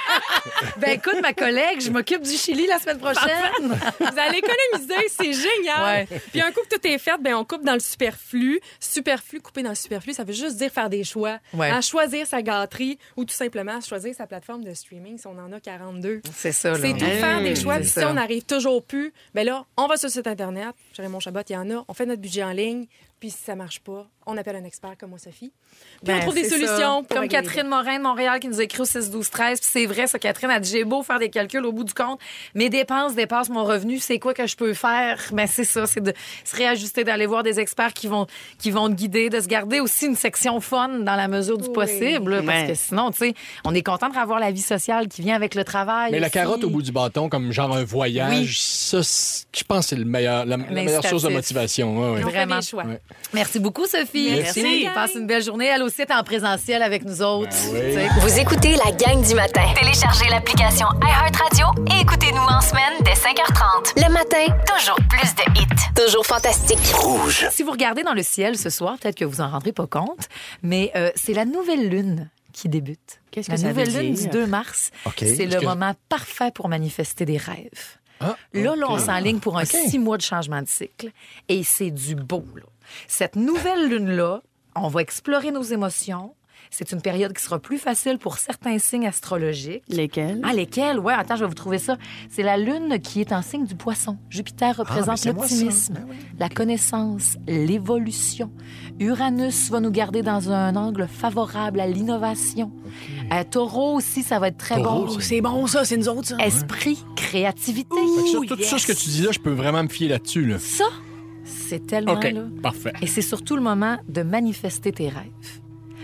Ben écoute, ma collègue, je m'occupe du Chili la semaine prochaine. Vous allez économiser, c'est génial. Ouais. Puis un coup que tout est fait, ben on coupe dans le superflu. Superflu, couper dans le superflu, ça veut juste dire faire des choix. Ouais. Hein, choisir sa gâterie ou tout simplement choisir sa plateforme de streaming si on en a 42. C'est ça, là. C'est tout faire des choix. c'est Puis si ça. on n'arrive toujours plus, ben là, on va sur le site Internet. Raymond Chabot, il y en a. On fait notre budget en ligne. Puis si ça marche pas, on appelle un expert comme moi, Sophie. Puis on trouve des Ben, c'est solutions. ça. pour Comme régler les Catherine Morin de Montréal qui nous a écrit au 6-12-13. Puis c'est vrai, ça, Catherine a dit j'ai beau faire des calculs au bout du compte. Mes dépenses dépassent mon revenu. C'est quoi que je peux faire? Ben, c'est ça, c'est de se réajuster, d'aller voir des experts qui vont te guider, de se garder aussi une section fun dans la mesure du Oui. possible. là, Parce Ouais. que sinon, tu sais, on est content de avoir la vie sociale qui vient avec le travail. Mais la aussi. carotte au bout du bâton, comme genre un voyage, Oui. ça, je pense que c'est la meilleure source de L'incitatif. motivation. Ouais, ouais. On fait Vraiment. des choix. Ouais. Merci beaucoup, Sophie. Merci. Passe une belle journée. Elle aussi est en présentiel avec nous autres. Ben oui. Tu sais. Vous écoutez la gang du matin. Téléchargez l'application iHeartRadio et écoutez-nous en semaine dès 5h30. Le matin, Toujours plus de hits. toujours fantastique. Si vous regardez dans le ciel ce soir, peut-être que vous en rendrez pas compte, mais c'est la nouvelle lune qui débute. Qu'est-ce que la ça nouvelle veut lune dire? du 2 mars, OK. c'est Est-ce le que- moment parfait pour manifester des rêves. Ah, Là, OK. on s'enligne pour un OK. 6 mois de changement de cycle et c'est du beau. Là. Cette nouvelle lune-là, on va explorer nos émotions. C'est une période qui sera plus facile pour certains signes astrologiques. Lesquels? Ah, lesquels? Ouais, attends, je vais vous trouver ça. C'est la lune qui est en signe du poisson. Jupiter représente c'est moi, ça. l'optimisme, la connaissance, l'évolution. Uranus va nous garder dans un angle favorable à l'innovation. Taureau aussi, ça va être très Taureau, bon. C'est bon, ça, c'est nous autres, ça. Esprit, créativité. Fait que ça, tout ça, ce que tu dis là, je peux vraiment me fier là-dessus. Là. Ça, c'est tellement OK, là. parfait. Et c'est surtout le moment de manifester tes rêves.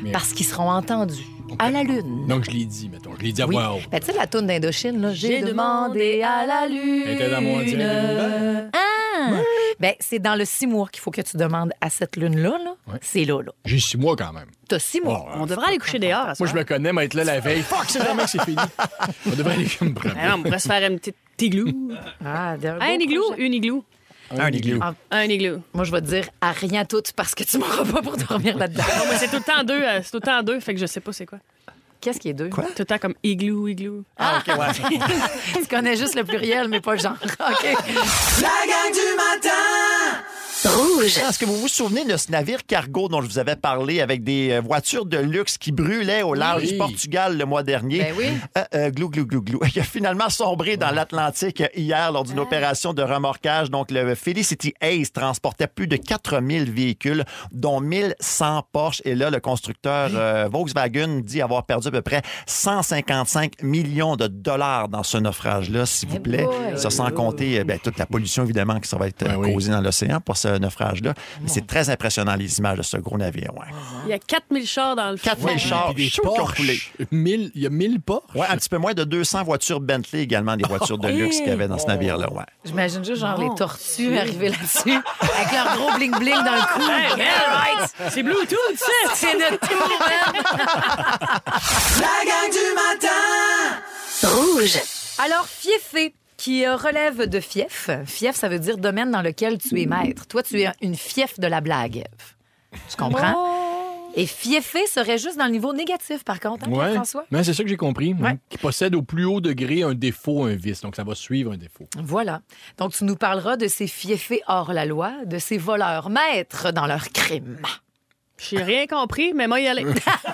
Parce qu'ils seront entendus à la Lune. Donc, je l'ai dit, mettons. Je l'ai dit à Oui. voix haute. Ben, tu sais, la toune d'Indochine, là, j'ai demandé à la Lune. Elle était dans mon dieu. Ben, c'est dans le 6 mois qu'il faut que tu demandes à cette lune-là. Là. Ouais. C'est là. J'ai 6 mois quand même. T'as 6 mois. On devrait aller coucher dehors. Moi, je me connais, m'être là la veille. Fuck, c'est vraiment que c'est fini. On devrait aller me prendre. On pourrait se faire une petite igloo. Ah, Un igloo, une igloo. Un igloo. Un igloo. Moi, je vais te dire à rien tout parce que tu m'auras pas pour dormir là-dedans. Non, mais c'est tout le temps deux, fait que je sais pas c'est quoi. Qu'est-ce qui est 2? Quoi? Tout le temps comme igloo. Ah, OK, ouais. Tu connais juste le pluriel, mais pas le genre. OK. La gang du matin! Rouge. Est-ce que vous vous souvenez de ce navire cargo dont je vous avais parlé avec des voitures de luxe qui brûlaient au large du Portugal le mois dernier? Ben oui. Glou, glou, glou, glou. Il a finalement sombré dans l'Atlantique hier lors d'une opération de remorquage. Donc, le Felicity Ace transportait plus de 4000 véhicules, dont 1100 Porsche. Et là, le constructeur Volkswagen dit avoir perdu à peu près 155 millions de dollars dans ce naufrage-là, s'il vous plaît. Ça, sans compter toute la pollution, évidemment, qui ça va être causée dans l'océan pour ce naufrage-là. Mais c'est très impressionnant, les images de ce gros navire. Ouais. Il y a 4000 chars dans le fond. 4000 chars Puis des chauds qui ont Porsche. coulé. Il y a 1000 Porsche. Ouais, un petit peu moins de 200 voitures Bentley également, des voitures de luxe qu'il y avait dans ce navire-là. Ouais. J'imagine juste genre les tortues arriver là-dessus avec leur gros bling-bling dans le cou. Hey, Yeah, right. C'est Bluetooth, ça! C'est notre tour, man. La gang du matin! Rouge. Alors, fiefé, qui relève de fief. Fief, ça veut dire domaine dans lequel tu es maître. Toi, tu es une fief de la blague. Tu comprends? Et fiefé serait juste dans le niveau négatif, par contre, hein, Ouais. Pierre-François? Mais c'est ça que j'ai compris. Ouais. Qui possède au plus haut degré un défaut, un vice. Donc, ça va suivre un défaut. Voilà. Donc, tu nous parleras de ces fiefés hors la loi, de ces voleurs maîtres dans leurs crimes. J'ai rien compris, mais moi, y aller.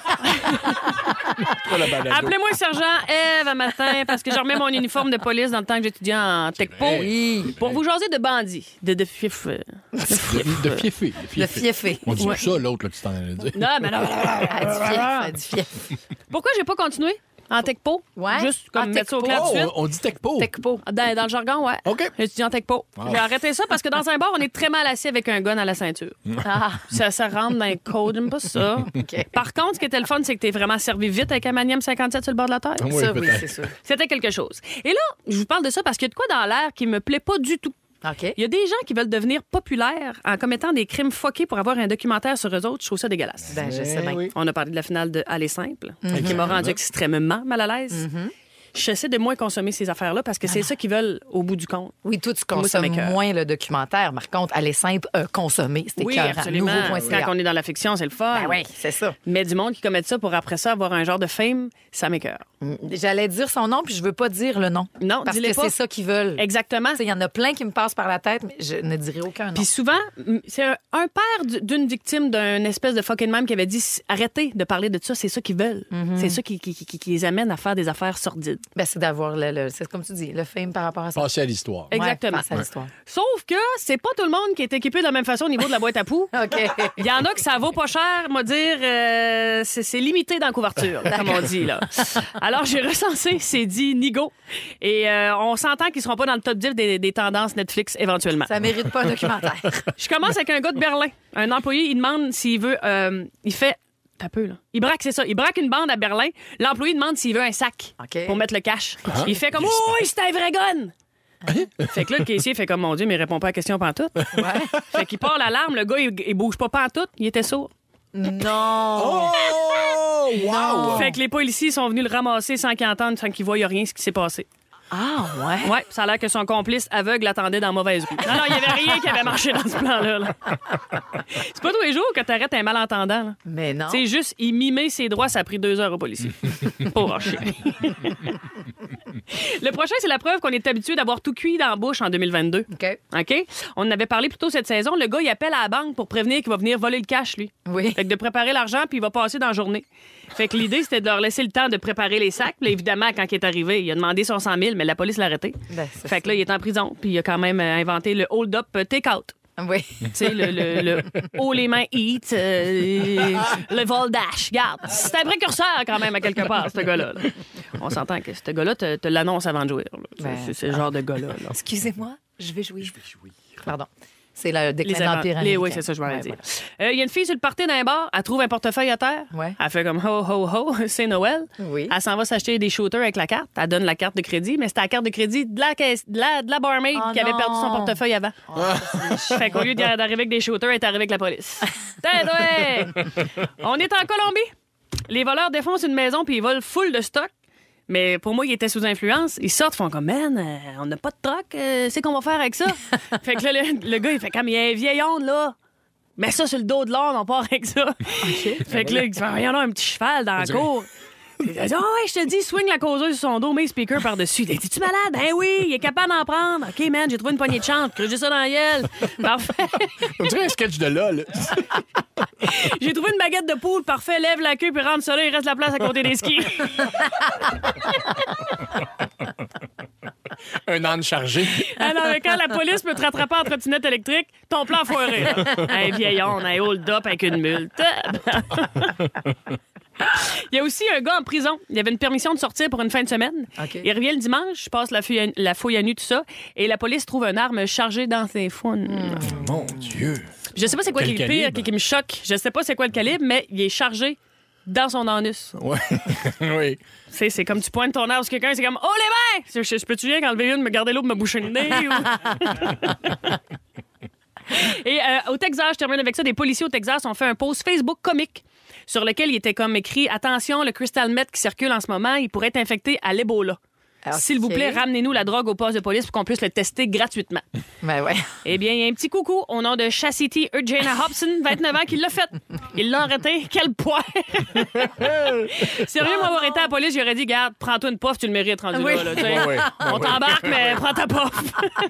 Pas la balado. Appelez-moi sergent Eve un matin parce que je remets mon uniforme de police dans le temps que j'étudiais en techpo. Oui. Pour vous jaser de bandits, de fief. De fiefé. Le fiefé. On dit Ouais. ça, l'autre, là, tu t'en allais dire. Non, mais non. Ah, du fief. Pourquoi j'ai pas continué en techpo? Ouais. Juste comme En mettre ça au techpo. clair tout de suite. On dit techpo. Tecpo. Dans le jargon, ouais. OK. Étudiant en techpo. J'ai arrêté ça parce que dans un bar, on est très mal assis avec un gun à la ceinture. Ah, Ça rentre dans les codes, j'aime pas ça. OK. Par contre, ce qui était le fun, c'est que t'es vraiment servi vite avec un Manium 57 sur le bord de la terre. Oui, ça, oui, peut-être. c'est sûr. C'était quelque chose. Et là, je vous parle de ça parce qu'il y a de quoi dans l'air qui me plaît pas du tout. OK. Il y a des gens qui veulent devenir populaires en commettant des crimes fuckés pour avoir un documentaire sur eux autres. Je trouve ça dégueulasse. Ben, je sais bien. oui. On a parlé de la finale de Aller simple, qui m'a rendu extrêmement mal à l'aise. J'essaie de moins consommer ces affaires-là parce que c'est ça qu'ils veulent au bout du compte. Oui, toi, tu Moi, ça consommes m'écoeure. moins le documentaire. Par contre, aller simple, consommer, c'était Oui, écœurant. absolument. Nouveau.ca. Quand on est dans la fiction, c'est le fun. Ben oui, c'est ça. Mais du monde qui commet ça pour après ça avoir un genre de fame, ça m'écoeure. J'allais dire son nom, puis je veux pas dire le nom. Non, Parce dis-le que pas. c'est ça qu'ils veulent. Exactement. Tu sais, il y en a plein qui me passent par la tête, mais je ne dirai aucun nom. Puis souvent, c'est un père d'une victime d'un espèce de fucking même qui avait dit arrêtez de parler de ça, c'est ça qu'ils veulent. C'est ça qui les amène à faire des affaires sordides. Ben, c'est d'avoir c'est comme tu dis, le fame par rapport à ça. Passer à l'histoire. Ouais, Exactement. passe à l'histoire. Sauf que c'est pas tout le monde qui est équipé de la même façon au niveau de la boîte à poux. OK. Il y en a que ça vaut pas cher, moi dire, c'est limité dans la couverture, comme on dit là. Alors j'ai recensé ces 10 nigauds et on s'entend qu'ils seront pas dans le top 10 des tendances Netflix éventuellement. Ça mérite pas un documentaire. Je commence avec un gars de Berlin. Un employé, il demande s'il veut, il fait. T'as peu, là. Il braque, c'est ça. Il braque une bande à Berlin. L'employé demande s'il veut un sac OK. pour mettre le cash. Il fait comme, oh, oui, c'est un vrai gun! Fait que là, le caissier fait comme, mon Dieu, mais il répond pas à la question pantoute. Fait qu'il part l'alarme, le gars, il bouge pas pantoute, il était sourd. Non! Oh! Wow! Fait que les policiers sont venus le ramasser sans qu'il entende, sans qu'il voie rien ce qui s'est passé. Ah, ouais? Ouais, ça a l'air que son complice aveugle l'attendait dans la mauvaise rue. Non, il y avait rien qui avait marché dans ce plan-là. là. C'est pas tous les jours que t'arrêtes un malentendant. Là. Mais non. C'est juste, il mimait ses droits, ça a pris 2 heures au policier. Pauvre chien. Le prochain, c'est la preuve qu'on est habitué d'avoir tout cuit dans la bouche en 2022. OK. OK? On en avait parlé plus tôt cette saison. Le gars, il appelle à la banque pour prévenir qu'il va venir voler le cash, lui. Oui. Fait que de préparer l'argent, puis il va passer dans la journée. Fait que l'idée, c'était de leur laisser le temps de préparer les sacs. Puis là, évidemment, quand il est arrivé, il a demandé son 100 000, mais la police l'a arrêté. Ben, c'est Fait que là, il est en prison, puis il a quand même inventé le hold-up take-out. Oui. Tu sais, le haut les mains eat, le vol dash. Regarde, c'est un précurseur quand même à quelque part, ce gars-là. là. On s'entend que ce gars-là te l'annonce avant de jouer. là. Ben, C'est ce genre de gars-là. là. Excusez-moi, je vais jouer. Pardon. C'est le déclin de l'Empire Oui, américain. c'est ça, je m'en ai Ouais, dit. voilà. Il y a une fille sur le party d'un bar, elle trouve un portefeuille à terre. Ouais. Elle fait comme ho, ho, ho, c'est Noël. Oui. Elle s'en va s'acheter des shooters avec la carte. Elle donne la carte de crédit, mais c'était la carte de crédit de la barmaid Oh qui avait non. perdu son portefeuille avant. Fait qu'au lieu d'arriver avec des shooters, elle est arrivée avec la police. Ouais. On est en Colombie. Les voleurs défoncent une maison puis ils volent full de stock. Mais pour moi, ils étaient sous influence. Ils sortent, font comme, man, on n'a pas de troc, c'est qu'on va faire avec ça. Fait que là, le gars, il fait comme, il y a un vieil onde, là. Mets ça sur le dos de l'onde, on part avec ça. Fait que là, il dit, il y en a un petit cheval dans la cour. Il a dit, oh, ouais, je te dis, swing la causeuse sur son dos, mets le speaker par-dessus. Il a dit, tu malade? Ben oui, il est capable d'en prendre. OK, man, j'ai trouvé une poignée de chante. Crugez ça dans la gueule. Parfait. On dirait un sketch de là. J'ai trouvé une baguette de poule. Parfait, lève la queue puis rentre ça là. Il reste la place à côté des skis. Un âne chargé. Ah non, mais quand la police peut te rattraper en trottinette électrique, ton plan foiré. Là. Un vieil on, un hold-up avec une multe. Il y a aussi un gars en prison. Il avait une permission de sortir pour une fin de semaine. OK. Il revient le dimanche, passe la fouille à nu, tout ça, et la police trouve une arme chargée dans ses founes. Mon Dieu. Je sais pas c'est quoi qui Quel est le pire, calibre? qui me choque. Je sais pas c'est quoi le calibre, mais il est chargé dans son anus. Ouais. Oui. C'est comme tu pointes ton arme sur quelqu'un, c'est comme « Oh, les mains! » Je peux-tu rien qu'enlever une, me garder l'autre, me boucher le nez? Et au Texas, je termine avec ça, des policiers au Texas ont fait un post Facebook comique sur lequel il était comme écrit « Attention, le crystal meth qui circule en ce moment, il pourrait être infecté à l'Ebola. OK. S'il vous plaît, ramenez-nous la drogue au poste de police pour qu'on puisse le tester gratuitement. » Ben ouais. Eh bien, il y a un petit coucou au nom de Chastity Eugenia Hobson, 29 ans, qui l'a fait. Il l'a arrêté. Quel poire! Sérieux, moi, avoir été à la police, j'aurais dit, garde, prends-toi une puff, tu le mérites rendu Oui. là. Tu sais. Ouais, ouais. On t'embarque, mais prends ta puff.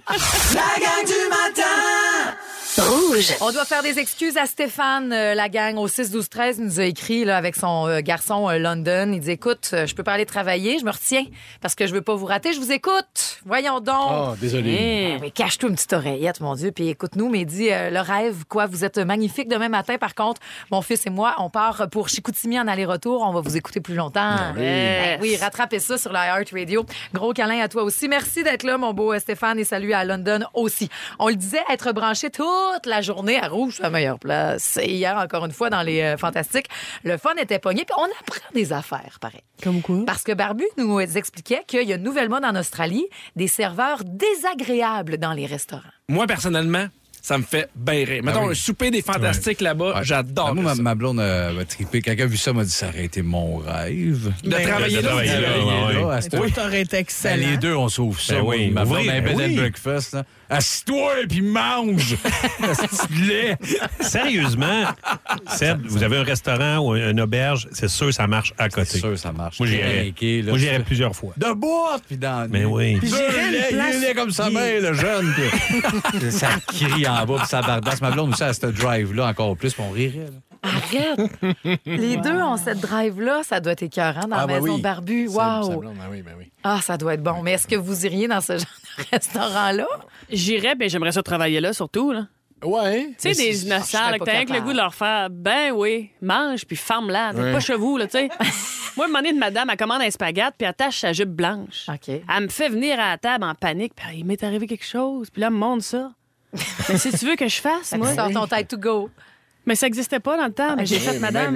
La gang du matin! Rouge. On doit faire des excuses à Stéphane, la gang, au 6-12-13. Il nous a écrit là, avec son garçon London. Il dit, écoute, je peux pas aller travailler, je me retiens parce que je veux pas vous rater. Je vous écoute. Voyons donc. Oh, désolé. Ah oui, cache-toi une petite oreillette, mon Dieu, puis écoute-nous. Mais il dit, le rêve, quoi, vous êtes magnifique demain matin. Par contre, mon fils et moi, on part pour Chicoutimi en aller-retour. On va vous écouter plus longtemps. Ben oui, rattrapez ça sur la Heart Radio. Gros câlin à toi aussi. Merci d'être là, mon beau Stéphane, et salut à London aussi. On le disait, être branché toute la journée à Rouge, c'est la meilleure place. Et hier, encore une fois, dans les Fantastiques, le fun était pogné, puis on apprend des affaires, pareil. Comme quoi? Parce que Barbu nous expliquait qu'il y a une nouvelle mode en Australie, des serveurs désagréables dans les restaurants. Moi, personnellement, ça me fait bien rire. Mettons, un souper des fantastiques là-bas, j'adore Moi, ça. ma blonde va triper. Quelqu'un a vu ça, m'a dit ça aurait été mon rêve. De travailler là. Oui, t'aurais été excellent. Les deux, on sauve ça. Ben oui, Ma blonde ouvrir, a un bed oui. and breakfast. Là. Assis-toi et puis mange. C'est lait. Sérieusement, Seb, vous avez un restaurant ou une auberge, c'est sûr ça marche à côté. C'est sûr, ça marche. Moi, j'y irais plusieurs fois. De boîte, puis dans Mais oui. Puis il est comme ça, ben, le jeune. Puis ça crie en bas, puis ça bardasse. Ma blonde aussi, à ce drive-là, encore plus, puis on rirait. Là. Arrête! Les deux ont cette drive-là, ça doit être écœurant dans la maison de Barbu. Wow! Ah, ça doit être bon. Mais est-ce que vous iriez dans ce genre de restaurant-là? J'irais, ben j'aimerais ça travailler là, surtout, là. Ouais. Tu sais, des innocents, là, que t'as rien que le goût de leur faire, ben oui, mange, puis ferme-la. Ouais. Pas chez vous, là, tu sais. Moi, une année, une madame, elle commande un spaghette, puis attache sa jupe blanche. OK. Elle me fait venir à la table en panique, puis il m'est arrivé quelque chose, puis là, elle me montre ça. Mais si tu veux que je fasse, moi. Sors ton tête to go. Mais ça n'existait pas dans le temps. Mais j'ai fait, madame.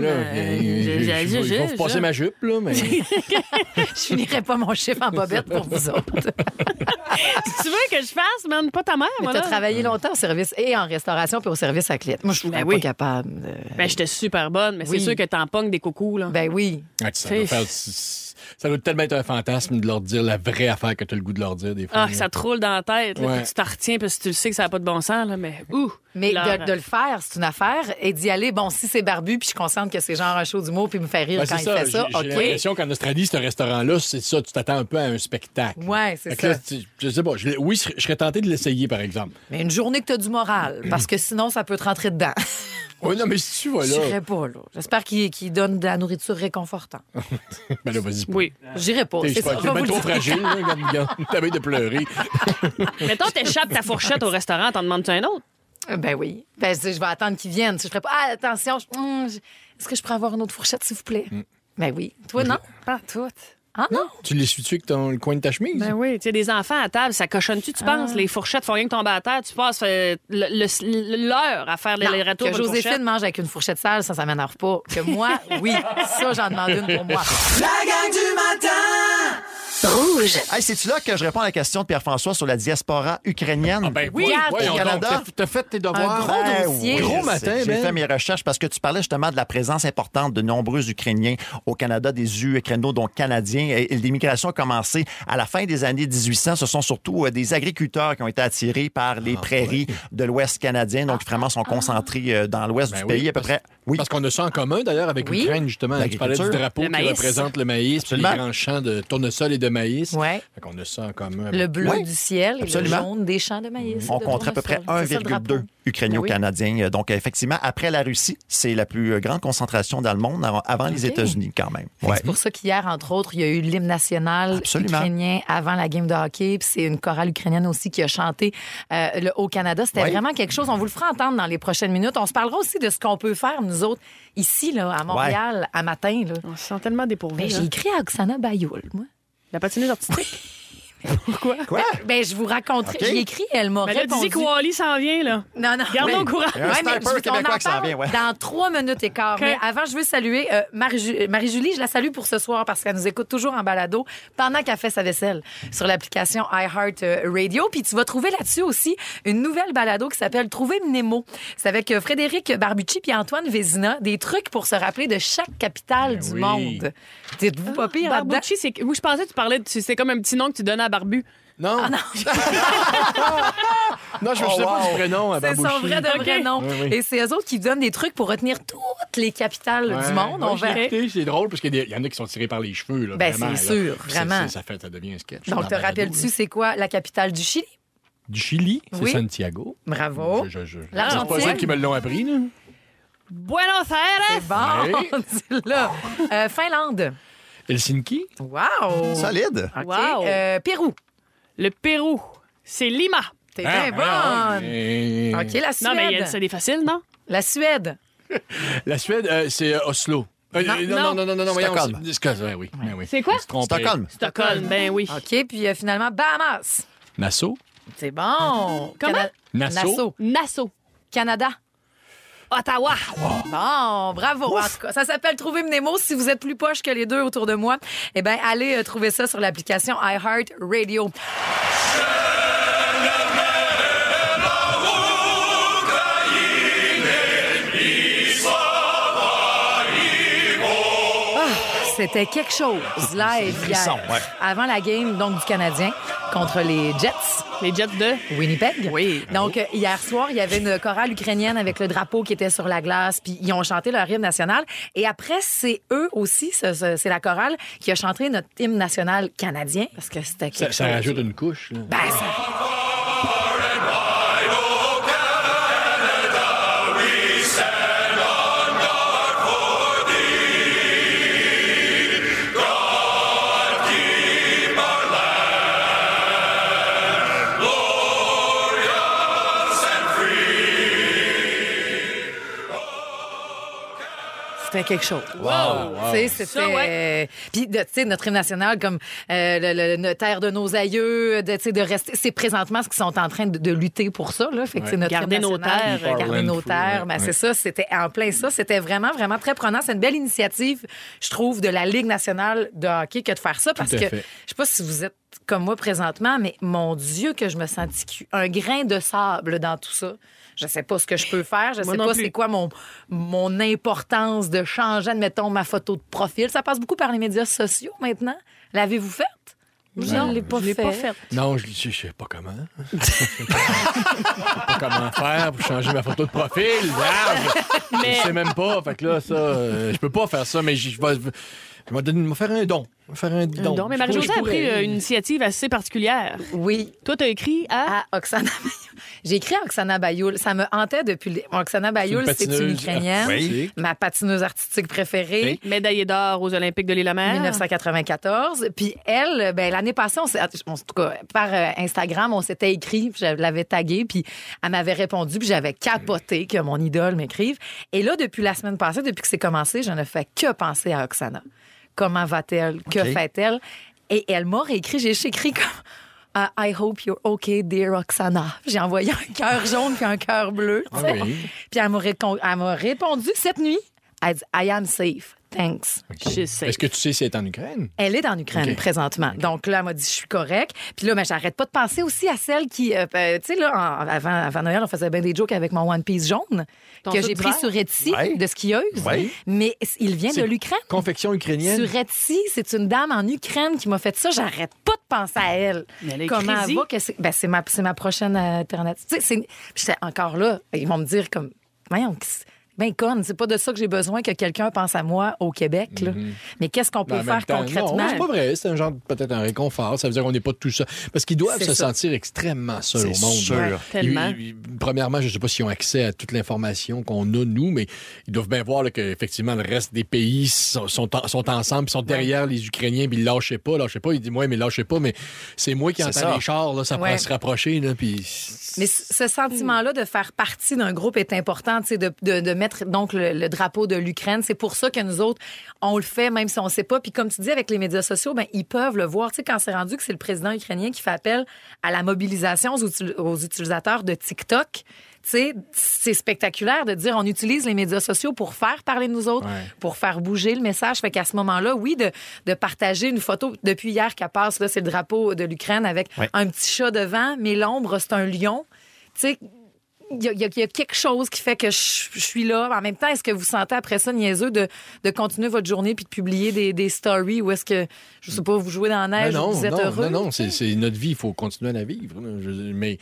Il faut passer ma jupe, là, mais. Je finirai pas mon chiffre en bobette pour vous autres. Si tu veux que je fasse, man, pas ta mère, Mais moi, t'as là. travaillé longtemps au service et en restauration puis au service à cliente. Moi, je suis Ben pas oui. capable. Ben, j'étais super bonne, mais Oui. c'est sûr que t'en pognes des coucous, là. Ben oui. Ça doit tellement être un fantasme de leur dire la vraie affaire que tu as le goût de leur dire des fois. Ah, ça te roule dans la tête, là, Ouais. puis tu t'en retiens parce que tu le sais que ça n'a pas de bon sens, là, mais Mais Laura. de le faire, c'est une affaire. Et d'y aller, bon, si c'est Barbu, puis je suis consciente que c'est genre un show d'humour, puis il me fait rire Ben, quand c'est il fait ça, J'ai l'impression qu'en Australie, ce restaurant-là, c'est ça, tu t'attends un peu à un spectacle. Ouais, c'est Fait que ça. là, je sais pas. Oui, je serais tenté de l'essayer, par exemple. Mais une journée que t'as du moral, parce que sinon, ça peut te rentrer dedans. Oui, non, mais si tu vas là. J'irai pas, là. J'espère qu'il donne de la nourriture réconfortante. Ben là, vas-y. Oui. J'irai pas. T'es C'est ça. pas bien trop fragile, là. Regarde, t'as envie de pleurer. Mettons, t'échappes ta fourchette au restaurant, t'en demandes-tu un autre? Ben oui. Ben, je vais attendre qu'ils viennent. Je ferai pas. Ah, attention, est-ce que je pourrais avoir une autre fourchette, s'il vous plaît? Ben oui. Toi, non? Pas toutes. Ah non? Tu les suis-tu avec le coin de ta chemise? Ben oui, tu sais, des enfants à table, ça cochonne-tu, tu penses? Les fourchettes font rien que tomber à terre. Tu passes l'heure à faire les retours que de Joséphine fourchettes. mange avec une fourchette sale, ça m'énerve pas. Que moi, oui, ça, j'en demande une pour moi. La gang du matin! Rouge. Hey, c'est-tu là que je réponds à la question de Pierre-François sur la diaspora ukrainienne? Oui, au Canada. T'as fait tes devoirs. Un gros dossier. Gros matin, J'ai fait mes recherches parce que tu parlais justement de la présence importante de nombreux Ukrainiens au Canada, des Ukrainiens, donc canadiens. Et l'immigration a commencé à la fin des années 1800. Ce sont surtout des agriculteurs qui ont été attirés par les prairies de l'Ouest canadien, donc vraiment sont concentrés dans l'Ouest du pays à peu près. Oui. Parce qu'on a ça en commun, d'ailleurs, avec Oui. l'Ukraine, justement. Tu parlais du drapeau Le qui maïs. représente le maïs, puis les Absolument. grands champs de tournesol et de maïs. Ouais. Fait qu'on a ça en commun. Le bleu Oui, du ciel et absolument. le jaune des champs de maïs. On de compterait à peu près tournesol. C'est ça, le 1,2 drapeau. Ukraino-Canadiens. Donc, effectivement, après la Russie, c'est la plus grande concentration dans le monde, avant les OK. États-Unis, quand même. Fait que Ouais. C'est pour ça qu'hier, entre autres, il y a eu l'hymne national Absolument. ukrainien avant la game de hockey. Puis c'est une chorale ukrainienne aussi qui a chanté au Canada. C'était Oui. vraiment quelque chose. On vous le fera entendre dans les prochaines minutes. On se parlera aussi de ce qu'on peut faire, nous autres, ici, là, à Montréal, à matin. Là. On se sent tellement dépourvus. Ben, là. j'ai écrit à Oksana Bayoul, moi. La patineuse artistique. Pourquoi? Quoi? Ben, je vous raconterai. OK. J'ai écrit, elle m'a Mais là, répondu. dis que Wally s'en vient, là. Non, non. Garde-nous Ben, au courant. Il y a un Ouais, mais sniper on québécois en qui s'en parle vient, ouais. dans 3 minutes et quart. OK. Mais avant, je veux saluer Marie-Julie. Je la salue pour ce soir parce qu'elle nous écoute toujours en balado pendant qu'elle fait sa vaisselle sur l'application iHeart Radio. Puis tu vas trouver là-dessus aussi une nouvelle balado qui s'appelle Trouver Nemo. C'est avec Frédéric Barbucci puis Antoine Vézina. Des trucs pour se rappeler de chaque capitale du oui. monde. Dites-vous pas pire là-dedans? Barbucci, c'est. Oui, je pensais que tu parlais. C'est comme un petit nom que tu donnais à Barbu. Non. Ah non, Non, je ne sais pas du prénom à c'est son Babouchi. vrai de vrai OK. nom. Oui, oui. Et c'est eux autres qui donnent des trucs pour retenir toutes les capitales du monde. Ouais, On je l'ai verra. écouté, c'est drôle parce qu'il y en a qui sont tirés par les cheveux. Là, Ben, vraiment, c'est là. sûr, Puis vraiment. Ça devient un sketch. Donc, dans te la balado, rappelles-tu, là. c'est quoi la capitale du Chili? Du Chili, c'est Oui. Santiago. Bravo. C'est L'Argentine. pas ceux qui me l'ont appris, là. Buenos Aires! Bon, c'est là. Finlande. Helsinki. Wow. Solide. OK. Wow. Pérou. Le Pérou, c'est Lima. T'es bien bonne. OK, la Suède. Non, mais c'est des faciles, non? La Suède. La Suède, c'est Oslo. Non, voyons. Stockholm. C'est oui. Ben oui. C'est quoi? On se trompait. Stockholm. Stockholm, ben oui. OK, puis finalement, Bahamas. Nassau. C'est bon. Comment? Nassau. Nassau. Canada. Ottawa. Bon, bravo. En tout cas, ça s'appelle Trouver Nemo. Si vous êtes plus poche que les deux autour de moi, eh bien, allez trouver ça sur l'application iHeart Radio. C'était quelque chose live hier, frisson, ouais. avant la game donc du Canadien contre les Jets. Les Jets de Winnipeg. Oui. Donc, hier soir, il y avait une chorale ukrainienne avec le drapeau qui était sur la glace, puis ils ont chanté leur hymne national. Et après, c'est eux aussi, c'est la chorale, qui a chanté notre hymne national canadien, parce que c'était quelque Ça chose. rajoute une couche. Là. Ben, ça... C'était quelque chose. Tu sais, c'était... Ça, ouais. Puis, tu sais, notre hymne national, comme le terre de nos aïeux, tu sais, de rester... C'est présentement ce qu'ils sont en train de lutter pour ça, là. Fait que, c'est notre Garder hymne nos national. terres. Garder nos Land terres. free, Ben, ouais. c'est ça, c'était en plein ça. C'était vraiment, vraiment très prenant. C'est une belle initiative, je trouve, de la Ligue nationale de hockey que de faire ça, parce à que, fait. je sais pas si vous êtes comme moi présentement, mais mon Dieu que je me sens un grain de sable dans tout ça. Je sais pas ce que je peux faire. Je Moi sais non pas plus. c'est quoi mon importance de changer, admettons, ma photo de profil. Ça passe beaucoup par les médias sociaux maintenant. L'avez-vous faite? Je ne l'ai pas Je l'ai fait. pas faite. Non, je sais pas comment. Je sais pas comment faire pour changer ma photo de profil. Mais- Je sais même pas. Fait que là, ça, je peux pas faire ça, mais je vais faire un don. Je vais faire un don. Non, mais Je Marie-Josée a pourrais- pris une initiative assez particulière. Oui. Toi, t'as écrit à... À Oksana Bayoul. J'ai écrit à Oksana Bayoul. Ça me hantait depuis... Oksana Bayoul, c'est une patineuse Ukrainienne. artistique. Ma patineuse artistique préférée. Médaillée d'or aux Olympiques de l'Île-à-Mer. 1994. Puis elle, ben, l'année passée, en tout cas, par Instagram, on s'était écrit, puis je l'avais taguée, puis elle m'avait répondu, puis j'avais capoté que mon idole m'écrive. Et là, depuis la semaine passée, depuis que c'est commencé, je ne fais que penser à Oksana. comment va-t-elle, que fait-elle. Et elle m'a réécrit, j'ai écrit comme I hope you're okay, dear Roxana. J'ai envoyé un cœur jaune puis un cœur bleu. Tu sais. Puis elle m'a répondu cette nuit. Elle dit I am safe. Thanks. Est-ce que tu sais si elle est en Ukraine? Elle est en Ukraine présentement. Donc là, elle m'a dit, je suis correcte. Puis là, j'arrête pas de penser aussi à celle qui, tu sais, là, avant Noël, on faisait bien des jokes avec mon One Piece jaune que j'ai pris sur Etsy de skieuse. Mais il vient de l'Ukraine. Confection ukrainienne. Sur Etsy, c'est une dame en Ukraine qui m'a fait ça. J'arrête pas de penser à elle. Mais elle est comment crazy. elle va? C'est ma prochaine alternative. Tu sais, j'étais encore là. Ils vont me dire comme, voyons, ben conne, c'est pas de ça que j'ai besoin que quelqu'un pense à moi au Québec. Là. Mais qu'est-ce qu'on peut faire concrètement? Non, c'est pas vrai. C'est un genre, peut-être un réconfort. Ça veut dire qu'on n'est pas tout ça. Parce qu'ils doivent se sentir extrêmement seuls au monde. Sûr. Ouais, tellement. Premièrement, je ne sais pas s'ils ont accès à toute l'information qu'on a, nous, mais ils doivent bien voir qu'effectivement, le reste des pays sont ensemble, sont derrière les Ukrainiens, puis ils lâchaient pas. Ils disent, mais lâchez pas, mais c'est moi qui entends les chars, là, ça pourrait se rapprocher. Là, puis... Mais ce sentiment-là de faire partie d'un groupe est important, tu sais, de mettre donc le drapeau de l'Ukraine. C'est pour ça que nous autres, on le fait, même si on ne sait pas. Puis comme tu dis, avec les médias sociaux, ben ils peuvent le voir. Tu sais, quand c'est rendu que c'est le président ukrainien qui fait appel à la mobilisation aux utilisateurs de TikTok, tu sais, c'est spectaculaire de dire on utilise les médias sociaux pour faire parler de nous autres, pour faire bouger le message. Fait qu'à ce moment-là, oui, de partager une photo depuis hier qu'elle passe, là, c'est le drapeau de l'Ukraine avec un petit chat devant, mais l'ombre, c'est un lion. Tu sais, il y a quelque chose qui fait que je suis là. En même temps, est-ce que vous sentez après ça niaiseux de continuer votre journée puis de publier des stories ou est-ce que, je sais pas, vous jouez dans la neige ou vous êtes heureux? Non, c'est notre vie. Il faut continuer à la vivre. Mais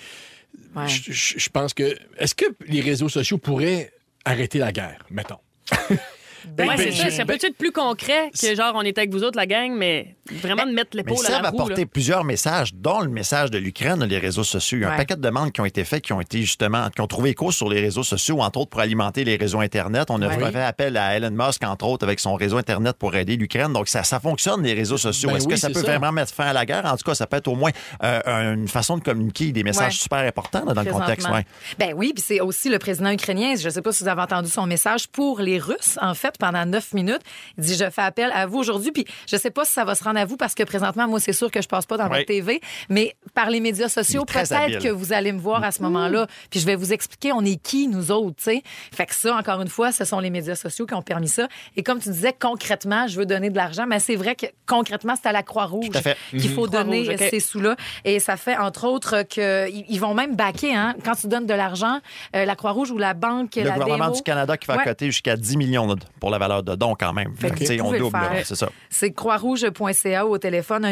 je pense que... Est-ce que les réseaux sociaux pourraient arrêter la guerre, mettons? C'est ça. Ça peut être plus concret que genre on est avec vous autres, la gang, mais vraiment de mettre l'épaule à la roue. Mais ça va apporter plusieurs messages, dont le message de l'Ukraine, les réseaux sociaux. Il y a un paquet de demandes qui ont été faites, qui ont trouvé écho sur les réseaux sociaux, entre autres pour alimenter les réseaux Internet. On a fait appel à Elon Musk, entre autres, avec son réseau Internet pour aider l'Ukraine. Donc, ça fonctionne, les réseaux sociaux. Est-ce que ça peut vraiment mettre fin à la guerre? En tout cas, ça peut être au moins une façon de communiquer des messages super importants là, dans le contexte. Ben oui, puis c'est aussi le président ukrainien. Je ne sais pas si vous avez entendu son message pour les Russes, en fait, pendant 9 minutes. Il dit, je fais appel à vous aujourd'hui. Puis je sais pas si ça va se rendre à vous parce que présentement, moi, c'est sûr que je passe pas dans votre TV, mais par les médias sociaux, peut-être que vous allez me voir à ce moment-là. Puis je vais vous expliquer, on est qui, nous autres, tu sais. Fait que ça, encore une fois, ce sont les médias sociaux qui ont permis ça. Et comme tu disais, concrètement, je veux donner de l'argent, mais c'est vrai que concrètement, c'est à la Croix-Rouge qu'il faut donner ces sous-là. Et ça fait, entre autres, qu'ils vont même backer, hein. Quand tu donnes de l'argent, la Croix-Rouge ou la banque, le gouvernement du Canada qui va coter jusqu'à 10 millions pour la valeur de dons quand même. On double, c'est ça. C'est croixrouge.ca ou au téléphone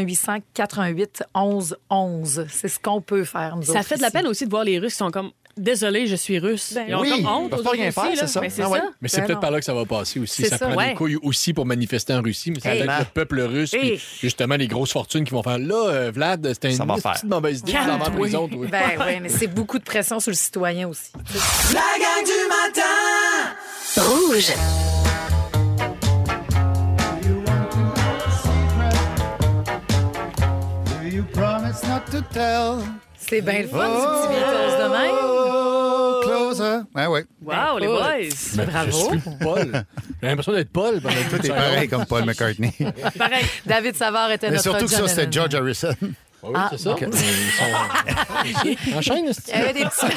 1-800-418-1111. C'est ce qu'on peut faire, nous Ça autres fait de la peine aussi de voir les Russes qui sont comme désolé, je suis russe. Ils ont comme honte. Ils peuvent pas rien faire, c'est ça. Mais c'est peut-être par là que ça va passer aussi. Ça prend des couilles aussi pour manifester en Russie, mais c'est peut-être le peuple russe, puis justement les grosses fortunes qui vont faire là, Vlad, c'était une petite mauvaise idée en prison. Ben oui, mais c'est beaucoup de pression sur le citoyen aussi. La gang du matin! Rouge. C'est bien le fun, ces petits Beatles de même. Closer. Ouais, ouais. Wow, les boys. Ben, Bravo. Je suis Paul. J'ai l'impression d'être Paul. T'es pareil comme Paul McCartney. Pareil. David Savard était Mais notre surtout que ça, c'était George Harrison. Oui, c'est ça. Okay. Enchaîne, il y avait des petits...